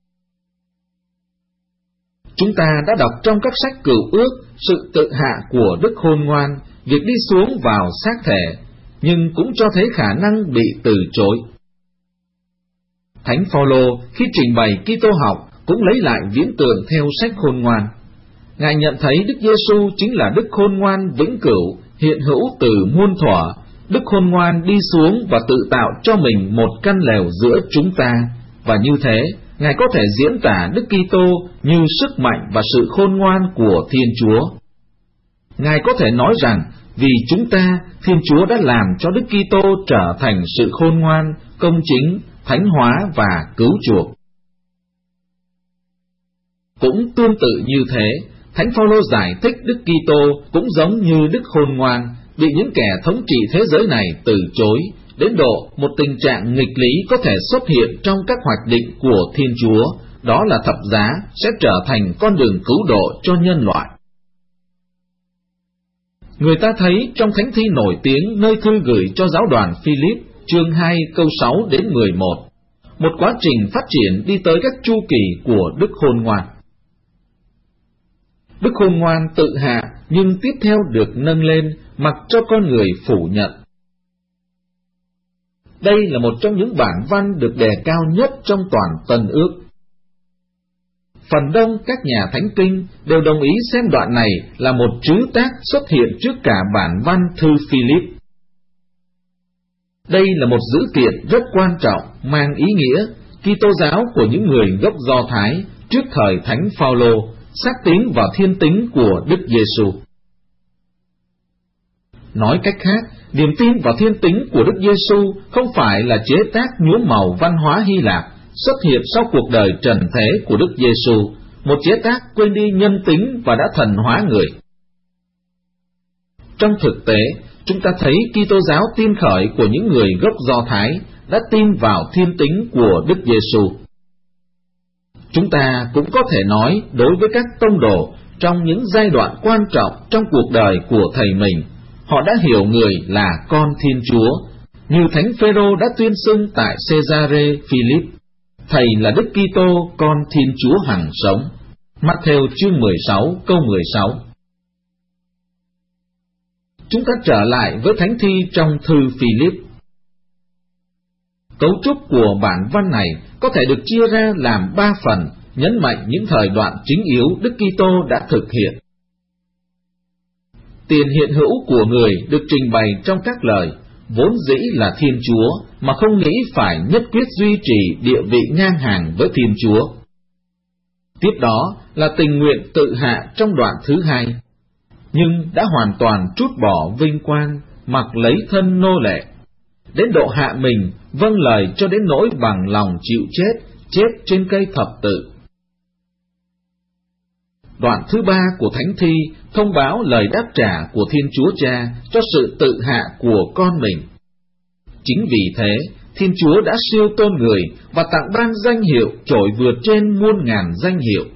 Chúng ta đã đọc trong các sách Cựu Ước sự tự hạ của Đức Khôn Ngoan, việc đi xuống vào xác thể, nhưng cũng cho thấy khả năng bị từ chối. Thánh Phaolô khi trình bày Kitô học cũng lấy lại viễn tượng theo sách Khôn Ngoan. Ngài nhận thấy Đức Giêsu chính là Đức Khôn Ngoan vĩnh cửu, hiện hữu từ muôn thuở. Đức Khôn Ngoan đi xuống và tự tạo cho mình một căn lều giữa chúng ta, và như thế, Ngài có thể diễn tả Đức Kitô như sức mạnh và sự khôn ngoan của Thiên Chúa. Ngài có thể nói rằng, vì chúng ta, Thiên Chúa đã làm cho Đức Kitô trở thành sự khôn ngoan, công chính, thánh hóa và cứu chuộc. Cũng tương tự như thế, Thánh Phaolô giải thích Đức Kitô cũng giống như Đức Khôn Ngoan, bị những kẻ thống trị thế giới này từ chối, đến độ một tình trạng nghịch lý có thể xuất hiện trong các hoạch định của Thiên Chúa, đó là thập giá sẽ trở thành con đường cứu độ cho nhân loại. Người ta thấy trong thánh thi nổi tiếng nơi thư gửi cho giáo đoàn Philip, chương 2 câu 6 đến 11, một quá trình phát triển đi tới các chu kỳ của Đức Khôn Ngoan. Đức Khôn Ngoan tự hạ nhưng tiếp theo được nâng lên, mặc cho con người phủ nhận. Đây là một trong những bản văn được đề cao nhất trong toàn Tân Ước. Phần đông các nhà thánh kinh đều đồng ý xem đoạn này là một trứ tác xuất hiện trước cả bản văn thư Philip. Đây là một dữ kiện rất quan trọng, mang ý nghĩa Kitô giáo của những người gốc Do Thái trước thời Thánh Phaolô, xác tín vào thiên tính của Đức Giêsu. Nói cách khác, niềm tin vào thiên tính của Đức Giêsu không phải là chế tác nhuốm màu văn hóa Hy Lạp xuất hiện sau cuộc đời trần thế của Đức Giêsu, một chế tác quên đi nhân tính và đã thần hóa người. Trong thực tế, chúng ta thấy Kitô giáo tin khởi của những người gốc Do Thái đã tin vào thiên tính của Đức Giêsu. Chúng ta cũng có thể nói đối với các tông đồ trong những giai đoạn quan trọng trong cuộc đời của thầy mình, họ đã hiểu người là con Thiên Chúa, như Thánh Phêrô đã tuyên xưng tại Cesare Philip, thầy là Đức Kitô, con Thiên Chúa hằng sống. Matthew chương 16 câu 16. Chúng ta trở lại với thánh thi trong thư Philip. Cấu trúc của bản văn này có thể được chia ra làm 3 phần, nhấn mạnh những thời đoạn chính yếu Đức Kitô đã thực hiện. Tiền hiện hữu của người được trình bày trong các lời, vốn dĩ là Thiên Chúa, mà không nghĩ phải nhất quyết duy trì địa vị ngang hàng với Thiên Chúa. Tiếp đó là tình nguyện tự hạ trong đoạn thứ 2, nhưng đã hoàn toàn trút bỏ vinh quang, mặc lấy thân nô lệ, đến độ hạ mình, vâng lời cho đến nỗi bằng lòng chịu chết trên cây thập tự. Đoạn thứ 3 của Thánh Thi thông báo lời đáp trả của Thiên Chúa Cha cho sự tự hạ của con mình. Chính vì thế, Thiên Chúa đã siêu tôn người và tặng ban danh hiệu trội vượt trên muôn ngàn danh hiệu.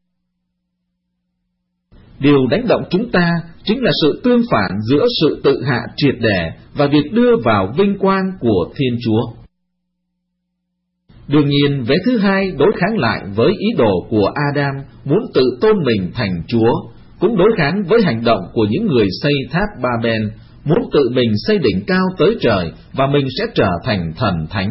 Điều đánh động chúng ta chính là sự tương phản giữa sự tự hạ triệt để và việc đưa vào vinh quang của Thiên Chúa. Đương nhiên, vế thứ 2 đối kháng lại với ý đồ của Adam muốn tự tôn mình thành Chúa, cũng đối kháng với hành động của những người xây tháp Ba-ben, muốn tự mình xây đỉnh cao tới trời và mình sẽ trở thành thần thánh.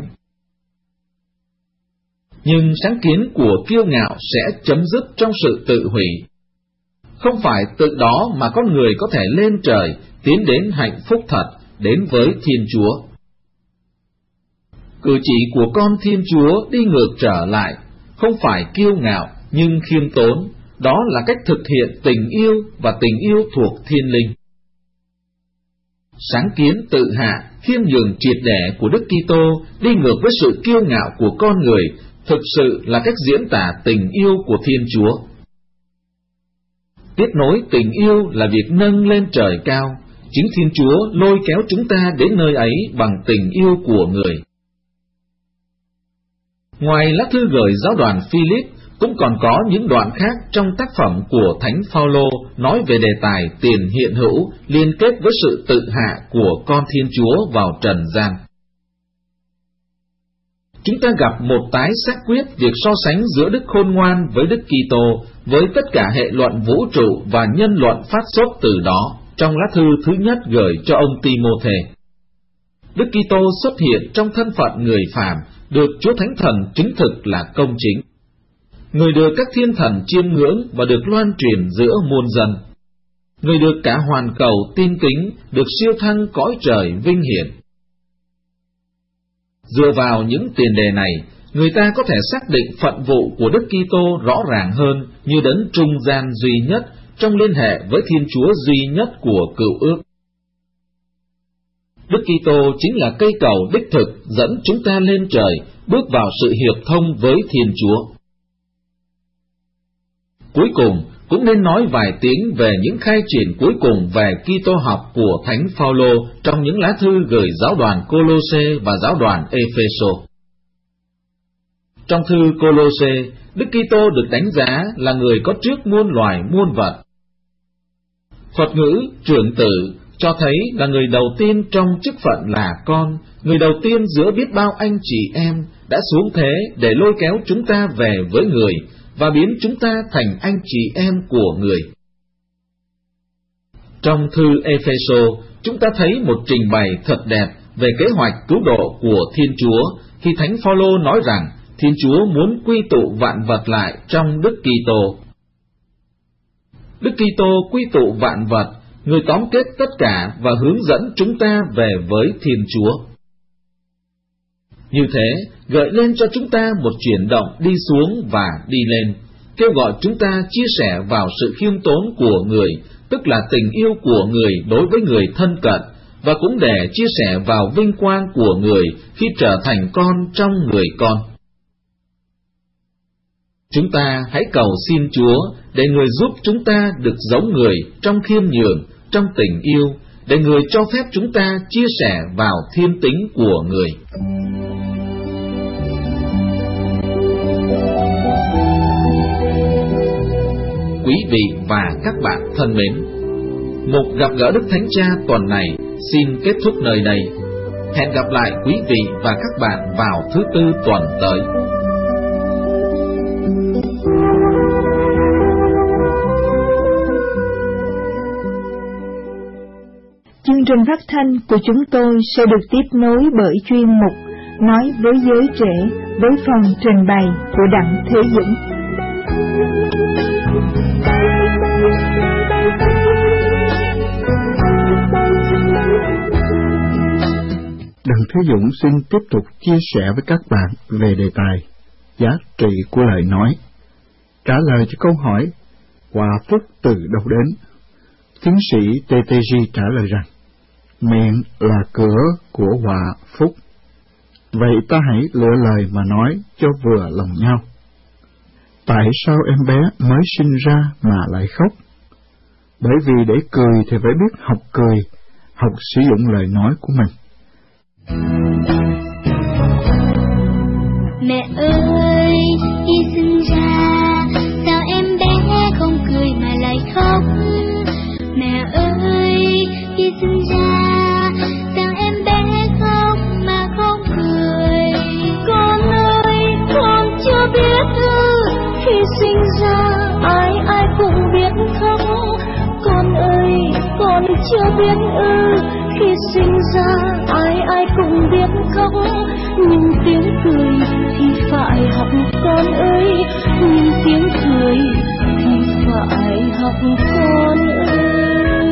Nhưng sáng kiến của kiêu ngạo sẽ chấm dứt trong sự tự hủy. Không phải tự đó mà con người có thể lên trời, tiến đến hạnh phúc thật, đến với Thiên Chúa. Cử chỉ của con Thiên Chúa đi ngược trở lại, không phải kiêu ngạo nhưng khiêm tốn, đó là cách thực hiện tình yêu và tình yêu thuộc thiên linh. Sáng kiến tự hạ, khiêm nhường triệt để của Đức Kitô đi ngược với sự kiêu ngạo của con người, thực sự là cách diễn tả tình yêu của Thiên Chúa. Tiếp nối tình yêu là việc nâng lên trời cao, chính Thiên Chúa lôi kéo chúng ta đến nơi ấy bằng tình yêu của người. Ngoài lá thư gửi giáo đoàn Philip, cũng còn có những đoạn khác trong tác phẩm của Thánh Phaolô nói về đề tài tiền hiện hữu liên kết với sự tự hạ của con Thiên Chúa vào trần gian. Chúng ta gặp một tái xác quyết việc so sánh giữa Đức Khôn Ngoan với Đức Kitô với tất cả hệ luận vũ trụ và nhân luận phát xuất từ đó trong lá thư thứ nhất gửi cho ông Timôthê. Đức Kitô xuất hiện trong thân phận người phàm, được Chúa Thánh Thần chứng thực là công chính. Người được các thiên thần chiêm ngưỡng và được loan truyền giữa muôn dân. Người được cả hoàn cầu tin kính, được siêu thăng cõi trời vinh hiển. Dựa vào những tiền đề này, người ta có thể xác định phận vụ của Đức Kitô rõ ràng hơn như đấng trung gian duy nhất trong liên hệ với Thiên Chúa duy nhất của cựu ước. Đức Kitô chính là cây cầu đích thực dẫn chúng ta lên trời, bước vào sự hiệp thông với Thiên Chúa. Cuối cùng, cũng nên nói vài tiếng về những khai triển cuối cùng về Kitô học của Thánh Phaolô trong những lá thư gửi giáo đoàn Cô-lô-sê và giáo đoàn Ê-phê-sô. Trong thư Cô-lô-sê, Đức Kitô được đánh giá là người có trước muôn loài muôn vật. Thuật ngữ trưởng tử cho thấy là người đầu tiên trong chức phận là con, người đầu tiên giữa biết bao anh chị em đã xuống thế để lôi kéo chúng ta về với người và biến chúng ta thành anh chị em của người. Trong thư Ê-phê-sô, chúng ta thấy một trình bày thật đẹp về kế hoạch cứu độ của Thiên Chúa khi Thánh Phaolô nói rằng Thiên Chúa muốn quy tụ vạn vật lại trong Đức Kitô. Đức Kitô quy tụ vạn vật, người tóm kết tất cả và hướng dẫn chúng ta về với Thiên Chúa. Như thế, gợi lên cho chúng ta một chuyển động đi xuống và đi lên, kêu gọi chúng ta chia sẻ vào sự khiêm tốn của người, tức là tình yêu của người đối với người thân cận, và cũng để chia sẻ vào vinh quang của người khi trở thành con trong người con. Chúng ta hãy cầu xin Chúa để người giúp chúng ta được giống người trong khiêm nhường, trong tình yêu, để người cho phép chúng ta chia sẻ vào thiên tính của người. Quý vị và các bạn thân mến, một gặp gỡ Đức Thánh Cha tuần này xin kết thúc nơi đây. Hẹn gặp lại quý vị và các bạn vào thứ Tư tuần tới. Chương trình phát thanh của chúng tôi sẽ được tiếp nối bởi chuyên mục Nói với giới trẻ với phần trình bày của Đặng Thế Dũng. Đặng Thế Dũng xin tiếp tục chia sẻ với các bạn về đề tài giá trị của lời nói. Trả lời cho câu hỏi hòa phúc từ đâu đến, tiến sĩ TTG trả lời rằng miệng là cửa của họa phúc. Vậy ta hãy lựa lời mà nói cho vừa lòng nhau. Tại sao em bé mới sinh ra mà lại khóc? Bởi vì để cười thì phải biết học cười, học sử dụng lời nói của mình. Mẹ ơi, khi sinh ra, sao em bé không cười mà lại khóc? Mẹ ơi, khi sinh ra, sao em bé khóc mà không cười? Con ơi, con chưa biết khi sinh ra, ai cũng biết khóc. Con ơi, con chưa biết khi sinh ra, ai cũng biết khóc. Nhưng tiếng cười thì phải học con ơi, nhưng tiếng cười thì phải học con ơi.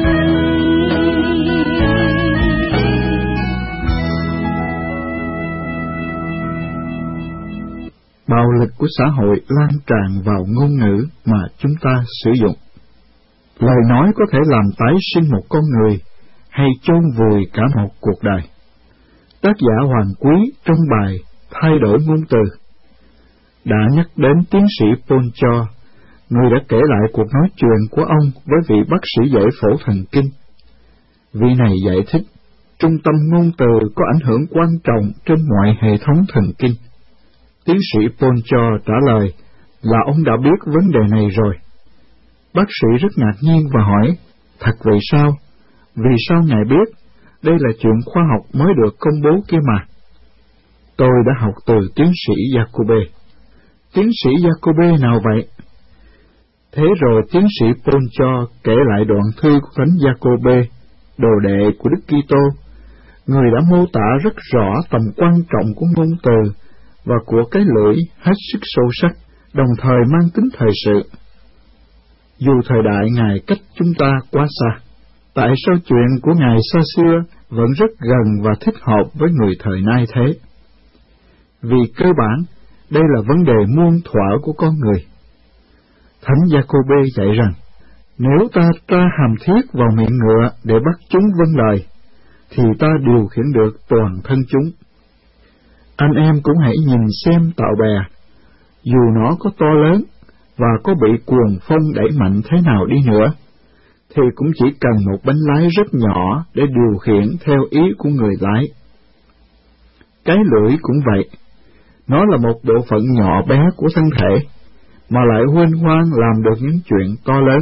Bạo lực của xã hội lan tràn vào ngôn ngữ mà chúng ta sử dụng. Lời nói có thể làm tái sinh một con người, hay chôn vùi cả một cuộc đời. Tác giả Hoàng Quý trong bài Thay đổi ngôn từ đã nhắc đến tiến sĩ Paul Cho, người đã kể lại cuộc nói chuyện của ông với vị bác sĩ giải phẫu thần kinh. Vị này giải thích, trung tâm ngôn từ có ảnh hưởng quan trọng trên mọi hệ thống thần kinh. Tiến sĩ Paul Cho trả lời là ông đã biết vấn đề này rồi. Bác sĩ rất ngạc nhiên và hỏi, thật vậy sao? Vì sao ngài biết? Đây là chuyện khoa học mới được công bố kia mà. Tôi đã học từ tiến sĩ Jacobe. Tiến sĩ Jacobe nào vậy? Thế rồi tiến sĩ Paul Cho kể lại đoạn thư của Thánh Jacobe, đồ đệ của Đức Kitô, người đã mô tả rất rõ tầm quan trọng của ngôn từ và của cái lưỡi hết sức sâu sắc, đồng thời mang tính thời sự. Dù thời đại Ngài cách chúng ta quá xa, tại sao chuyện của Ngài xa xưa vẫn rất gần và thích hợp với người thời nay thế? Vì cơ bản, đây là vấn đề muôn thuở của con người. Thánh Jacobe dạy rằng, nếu ta tra hàm thiết vào miệng ngựa để bắt chúng vâng lời, thì ta điều khiển được toàn thân chúng. Anh em cũng hãy nhìn xem tàu bè, dù nó có to lớn và có bị cuồng phong đẩy mạnh thế nào đi nữa, thì cũng chỉ cần một bánh lái rất nhỏ để điều khiển theo ý của người lái. Cái lưỡi cũng vậy, nó là một bộ phận nhỏ bé của thân thể, mà lại huênh hoang làm được những chuyện to lớn.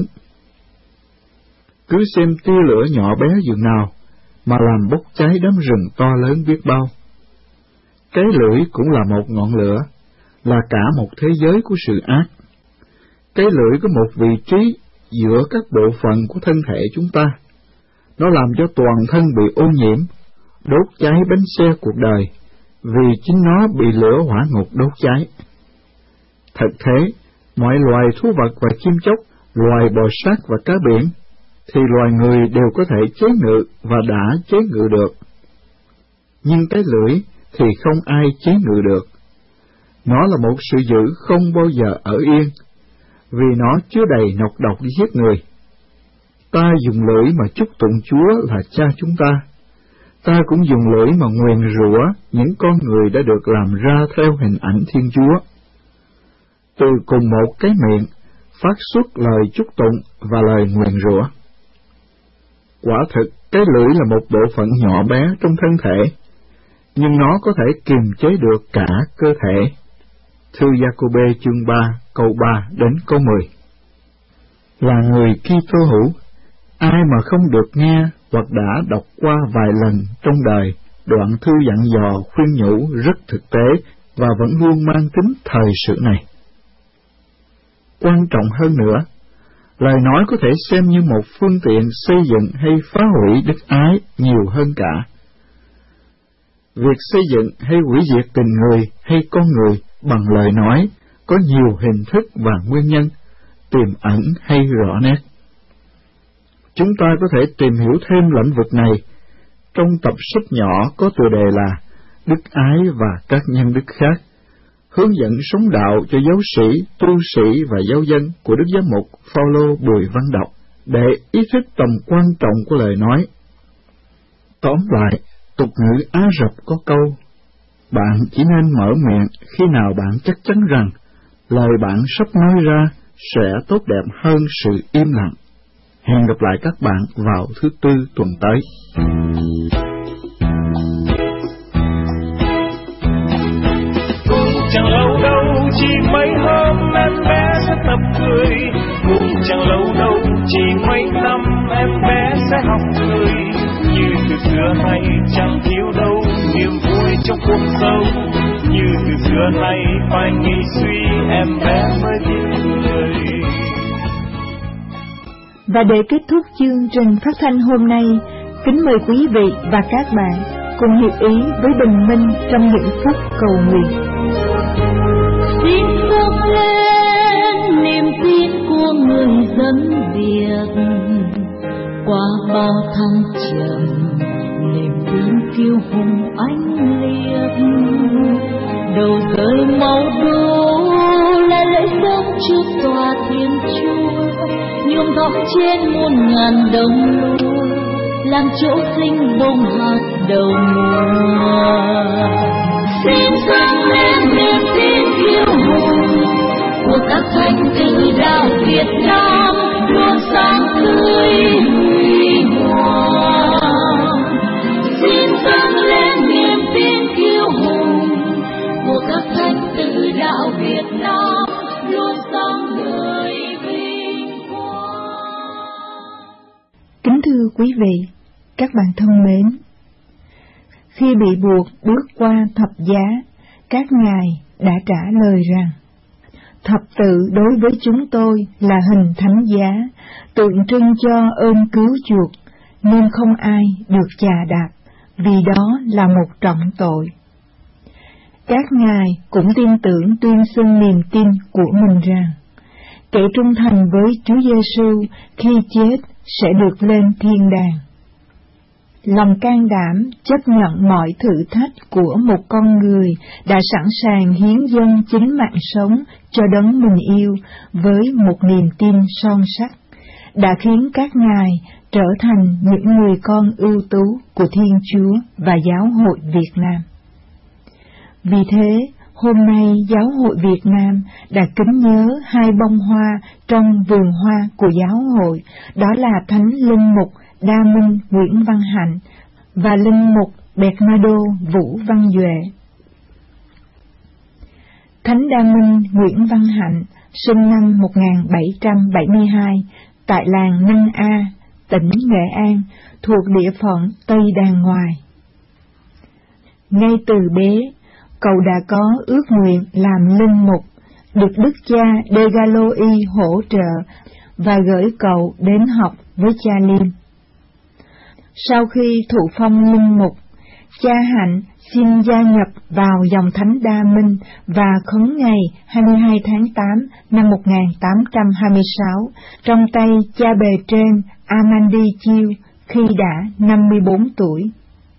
Cứ xem tia lửa nhỏ bé dường nào, mà làm bốc cháy đám rừng to lớn biết bao. Cái lưỡi cũng là một ngọn lửa, là cả một thế giới của sự ác. Cái lưỡi có một vị trí giữa các bộ phận của thân thể chúng ta. Nó làm cho toàn thân bị ô nhiễm, đốt cháy bánh xe cuộc đời, vì chính nó bị lửa hỏa ngục đốt cháy. Thật thế, mọi loài thú vật và chim chóc, loài bò sát và cá biển, thì loài người đều có thể chế ngự và đã chế ngự được. Nhưng cái lưỡi thì không ai chế ngự được. Nó là một sự dữ không bao giờ ở yên, vì nó chứa đầy nọc độc giết người. Ta dùng lưỡi mà chúc tụng Chúa là Cha chúng ta. Ta cũng dùng lưỡi mà nguyền rủa những con người đã được làm ra theo hình ảnh Thiên Chúa. Từ cùng một cái miệng, phát xuất lời chúc tụng và lời nguyền rủa. Quả thực, cái lưỡi là một bộ phận nhỏ bé trong thân thể, nhưng nó có thể kiềm chế được cả cơ thể. Thư Jacobe chương 3, câu 3 đến câu 10. Là người Kitô hữu, ai mà không được nghe hoặc đã đọc qua vài lần trong đời đoạn thư dặn dò khuyên nhủ rất thực tế và vẫn luôn mang tính thời sự này. Quan trọng hơn nữa, lời nói có thể xem như một phương tiện xây dựng hay phá hủy đức ái nhiều hơn cả. Việc xây dựng hay hủy diệt tình người hay con người bằng lời nói có nhiều hình thức và nguyên nhân, tiềm ẩn hay rõ nét. Chúng ta có thể tìm hiểu thêm lĩnh vực này trong tập sách nhỏ có tựa đề là Đức Ái và các nhân đức khác, hướng dẫn sống đạo cho giáo sĩ, tu sĩ và giáo dân của Đức Giám mục Phaolô Bùi Văn Đọc để ý thức tầm quan trọng của lời nói. Tóm lại, tục ngữ Á Rập có câu, bạn chỉ nên mở miệng khi nào bạn chắc chắn rằng lời bạn sắp nói ra sẽ tốt đẹp hơn sự im lặng. Hẹn gặp lại các bạn vào thứ Tư tuần tới. Chẳng lâu đâu, chỉ mấy hôm em bé sẽ tập cười. Cũng chẳng lâu đâu, chỉ mấy năm em bé sẽ học cười. Như từ xưa nay chẳng thiếu đâu niềm vui trong cuộc sống. Như từ xưa nay phải nghĩ suy em bé mới biết cười. Và để kết thúc chương trình phát thanh hôm nay, kính mời quý vị và các bạn cùng hiệp ý với bình minh trong những phút cầu nguyện. Xin dâng lên niềm tin của người dân Việt, qua bao thăng trầm niềm tin kiêu hùng anh liệt. Đầu rơi máu đổ là lễ sống trước tòa Thiên Chúa, nhuộm góc trên muôn ngàn đồng lúa, làm chỗ sinh bông hạt đầu mùa. Xin dâng lên niềm tin kiêu hùng của các thánh tử đạo Việt Nam, luôn sáng tươi huy hoàng. Xin dâng lên niềm tin kiêu hùng của các thánh tử đạo Việt Nam, luôn sáng ngời vinh quang. Kính thưa quý vị, các bạn thân mến, khi bị buộc bước qua thập giá, các ngài đã trả lời rằng, thập tự đối với chúng tôi là hình thánh giá, tượng trưng cho ơn cứu chuộc, nên không ai được chà đạp, vì đó là một trọng tội. Các ngài cũng tin tưởng tuyên xưng niềm tin của mình rằng, kẻ trung thành với Chúa Giêsu khi chết sẽ được lên thiên đàng. Lòng can đảm chấp nhận mọi thử thách của một con người đã sẵn sàng hiến dâng chính mạng sống cho đấng mình yêu với một niềm tin son sắc, đã khiến các ngài trở thành những người con ưu tú của Thiên Chúa và Giáo hội Việt Nam. Vì thế, hôm nay Giáo hội Việt Nam đã kính nhớ hai bông hoa trong vườn hoa của Giáo hội, đó là Thánh Linh Mục Đa Minh Nguyễn Văn Hạnh và Linh Mục Bernardo Vũ Văn Duệ. Thánh Đa Minh Nguyễn Văn Hạnh sinh năm 1772 tại làng Năng A, tỉnh Nghệ An, thuộc địa phận Tây Đàn Ngoài. Ngay từ bé, cậu đã có ước nguyện làm linh mục, được Đức cha De Gallo Y hỗ trợ và gửi cậu đến học với cha Liêm. Sau khi thụ phong linh mục, cha Hạnh xin gia nhập vào dòng Thánh Đa Minh và khấn ngày 22 tháng 8 năm 1826 trong tay cha bề trên Amandi Chiêu khi đã 54 tuổi.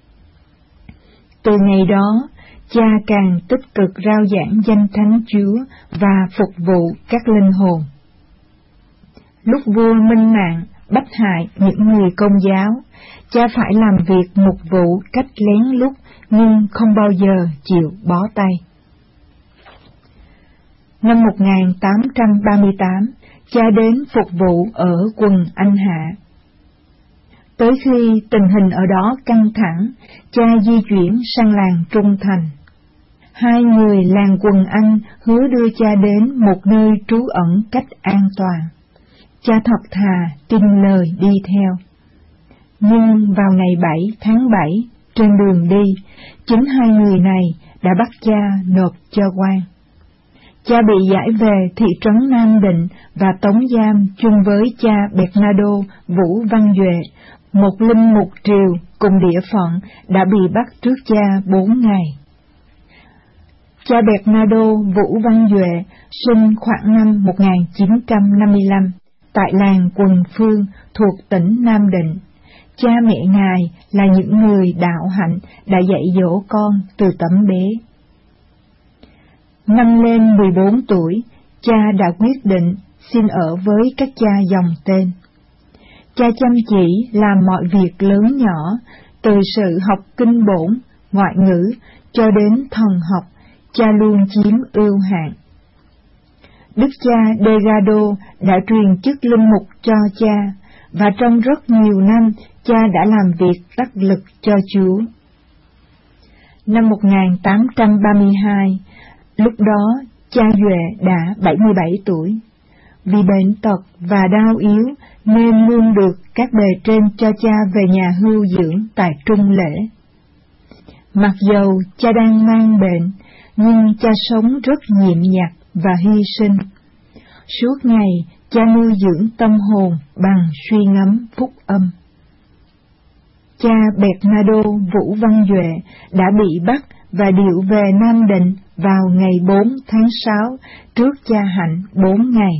Từ ngày đó, cha càng tích cực rao giảng danh Thánh Chúa và phục vụ các linh hồn. Lúc vua Minh Mạng bách hại những người Công giáo, cha phải làm việc mục vụ cách lén lút nhưng không bao giờ chịu bó tay. Năm 1838, cha đến phục vụ ở quần Anh Hạ. Tới khi tình hình ở đó căng thẳng, cha di chuyển sang làng Trung Thành. Hai người làng quần Anh hứa đưa cha đến một nơi trú ẩn cách an toàn. Cha thật thà tin lời đi theo. Nhưng vào ngày 7 tháng 7, trên đường đi, chính hai người này đã bắt cha nộp cho quan. Cha bị giải về thị trấn Nam Định và tống giam chung với cha Bernardo Vũ Văn Duệ, một linh mục triều cùng địa phận đã bị bắt trước cha 4 ngày. Cha Bernardo Vũ Văn Duệ sinh khoảng năm 1955 tại làng Quần Phương thuộc tỉnh Nam Định. Cha mẹ ngài là những người đạo hạnh đã dạy dỗ con từ tấm bé. Năm lên 14 tuổi, cha đã quyết định xin ở với các cha dòng tên. Cha chăm chỉ làm mọi việc lớn nhỏ, từ sự học kinh bổn, ngoại ngữ, cho đến thần học, cha luôn chiếm ưu hạng. Đức cha Delgado đã truyền chức linh mục cho cha, và trong rất nhiều năm cha đã làm việc đắc lực cho Chúa. Năm 1832, lúc đó cha Duệ đã 77 tuổi. Vì bệnh tật và đau yếu nên luôn được các bề trên cho cha về nhà hưu dưỡng tại Trung Lễ. Mặc dầu cha đang mang bệnh, nhưng cha sống rất nhiệm nhặt và hy sinh. Suốt ngày cha nuôi dưỡng tâm hồn bằng suy ngẫm phúc âm. Cha Bernardo Vũ Văn Duệ đã bị bắt và điệu về Nam Định vào ngày 4 tháng 6 trước cha Hạnh 4 ngày.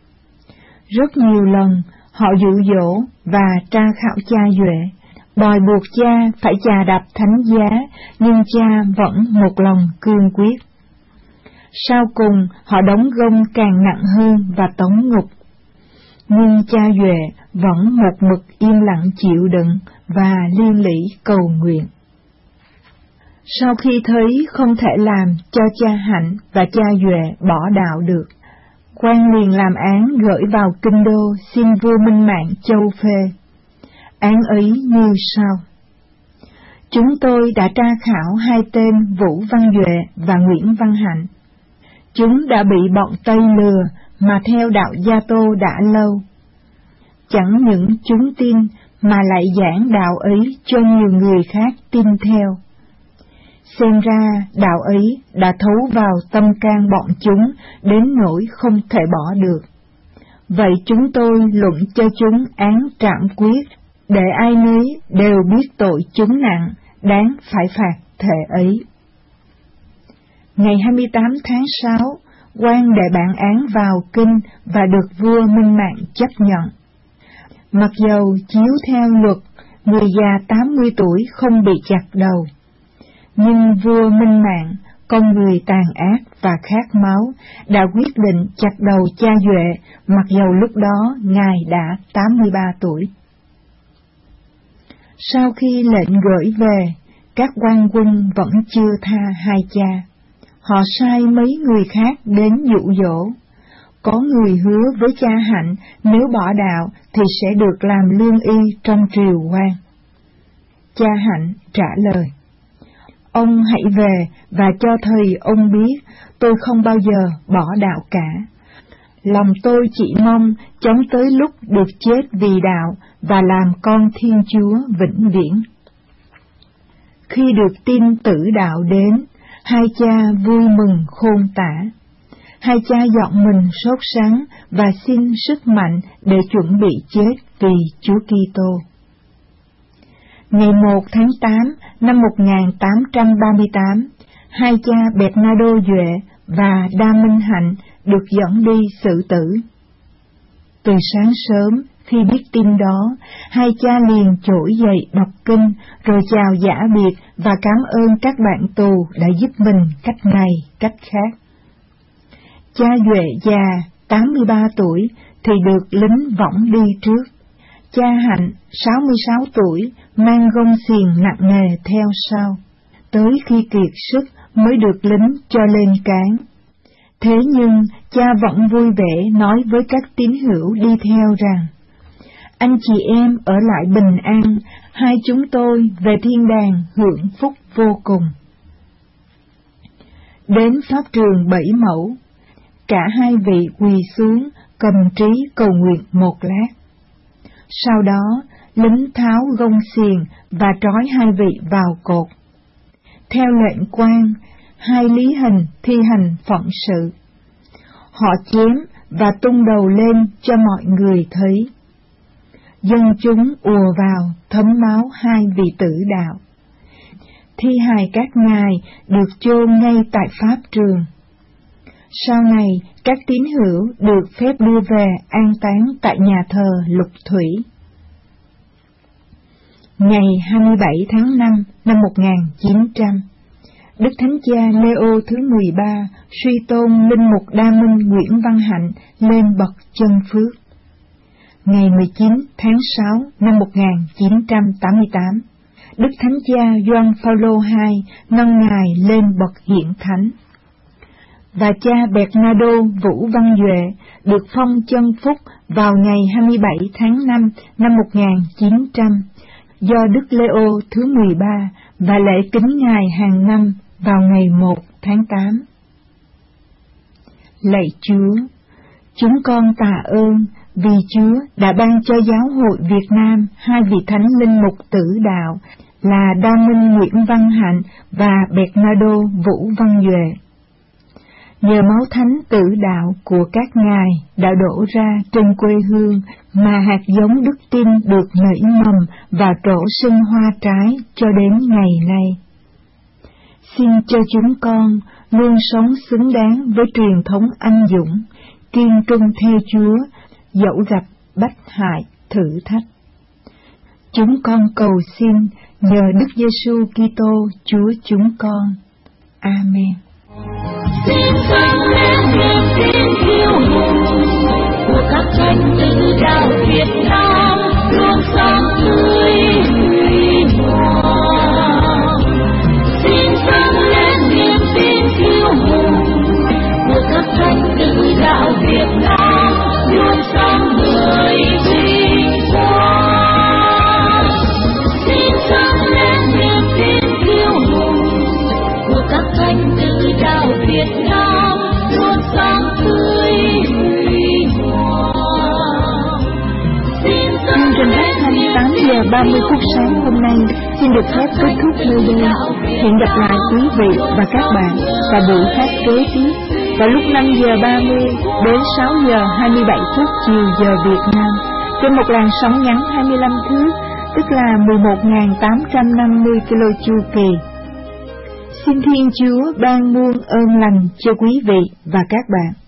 Rất nhiều lần họ dụ dỗ và tra khảo cha Duệ, đòi buộc cha phải chà đạp thánh giá, nhưng cha vẫn một lòng cương quyết. Sau cùng họ đóng gông càng nặng hơn và tống ngục. Nhưng cha Duệ vẫn một mực im lặng chịu đựng và liên lỉ cầu nguyện. Sau khi thấy không thể làm cho cha Hạnh và cha Duệ bỏ đạo được, quan liền làm án gửi vào kinh đô xin vua Minh Mạng châu phê. Án ấy như sau: Chúng tôi đã tra khảo hai tên Vũ Văn Duệ và Nguyễn Văn Hạnh. Chúng đã bị bọn Tây lừa mà theo đạo Gia Tô đã lâu. Chẳng những chúng tin mà lại giảng đạo ấy cho nhiều người khác tin theo. Xem ra đạo ấy đã thấu vào tâm can bọn chúng đến nỗi không thể bỏ được. Vậy chúng tôi luận cho chúng án trảm quyết, để ai nấy đều biết tội chúng nặng, đáng phải phạt thể ấy. Ngày 28 tháng 6, quan đệ bản án vào kinh và được vua Minh Mạng chấp nhận. Mặc dầu chiếu theo luật, người già 80 tuổi không bị chặt đầu, nhưng vua Minh Mạng, con người tàn ác và khát máu, đã quyết định chặt đầu cha Duệ, mặc dầu lúc đó ngài đã 83 tuổi. Sau khi lệnh gửi về, các quan quân vẫn chưa tha hai cha. Họ sai mấy người khác đến dụ dỗ. Có người hứa với cha Hạnh nếu bỏ đạo thì sẽ được làm lương y trong triều quan. Cha Hạnh trả lời: Ông hãy về và cho thầy ông biết tôi không bao giờ bỏ đạo cả. Lòng tôi chỉ mong chống tới lúc được chết vì đạo và làm con Thiên Chúa vĩnh viễn. Khi được tin tử đạo đến, hai cha vui mừng khôn tả. Hai cha dọn mình sốt sắng và xin sức mạnh để chuẩn bị chết vì Chúa Kitô. Ngày 1 tháng 8 năm 1838, hai cha Bernardo Duệ và Đa Minh Hạnh được dẫn đi xử tử. Từ sáng sớm, khi biết tin đó, hai cha liền trỗi dậy đọc kinh, rồi chào giã biệt và cảm ơn các bạn tù đã giúp mình cách này, cách khác. Cha Duệ già, 83 tuổi, thì được lính võng đi trước. Cha Hạnh, 66 tuổi, mang gông xiềng nặng nề theo sau, tới khi kiệt sức mới được lính cho lên cán. Thế nhưng, cha vẫn vui vẻ nói với các tín hữu đi theo rằng: Anh chị em ở lại bình an, hai chúng tôi về thiên đàng hưởng phúc vô cùng. Đến pháp trường 7 mẫu, cả hai vị quỳ xuống cầm trí cầu nguyện một lát. Sau đó, lính tháo gông xiềng và trói hai vị vào cột. Theo lệnh quan, hai lý hình thi hành phận sự. Họ chém và tung đầu lên cho mọi người thấy. Dân chúng ùa vào thấm máu hai vị tử đạo. Thi hài các ngài được chôn ngay tại pháp trường. Sau này, các tín hữu được phép đưa về an táng tại nhà thờ Lục Thủy. Ngày 27 tháng 5 năm 1900, Đức Thánh Cha Leo thứ 13 suy tôn linh mục Đa Minh Nguyễn Văn Hạnh lên bậc chân phước. Ngày 19 tháng 6 năm 1988, Đức Thánh Cha Gioan Phaolô II nâng Ngài lên bậc hiển thánh. Và cha Bernardo Vũ Văn Duệ được phong chân phúc vào ngày 27 tháng 5 năm 1900 do Đức Leo thứ 13 và lễ kính Ngài hàng năm vào ngày 1 tháng 8. Lạy Chúa, chúng con tạ ơn vì Chúa đã ban cho Giáo hội Việt Nam hai vị thánh linh mục tử đạo là Đa Minh Nguyễn Văn Hạnh và Bernardo Vũ Văn Duệ. Nhờ máu thánh tử đạo của các ngài đã đổ ra trên quê hương mà hạt giống đức tin được nảy mầm và trổ sinh hoa trái cho đến ngày nay. Xin cho chúng con luôn sống xứng đáng với truyền thống anh dũng, kiên trung theo Chúa, dẫu gặp bách hại thử thách. Chúng con cầu xin nhờ Đức Giêsu Kitô Chúa chúng con. Amen. Xin dâng lên niềm tin kiêu hùng của các thánh tử đạo Việt Nam luôn sáng tươi huy hoàng. Xin dâng lên niềm tin kiêu hùng của các thánh tử đạo Việt Nam luôn sáng ngời vinh quang. Xin dâng lên niềm tin kiêu hùng của các thánh tử đạo Việt Nam luôn sáng tươi huy hoàng. Xin dâng lên 8 giờ 30 phút sáng hôm nay xin được phép kết thúc nơi đây. Hẹn gặp lại quý vị và các bạn vào buổi phát kế tiếp vào lúc 5 giờ 30 đến 6 giờ 27 phút chiều giờ Việt Nam trên một làn sóng ngắn 25 thước, tức là 11.850 km chu kỳ. Xin Thiên Chúa ban muôn ơn lành cho quý vị và các bạn.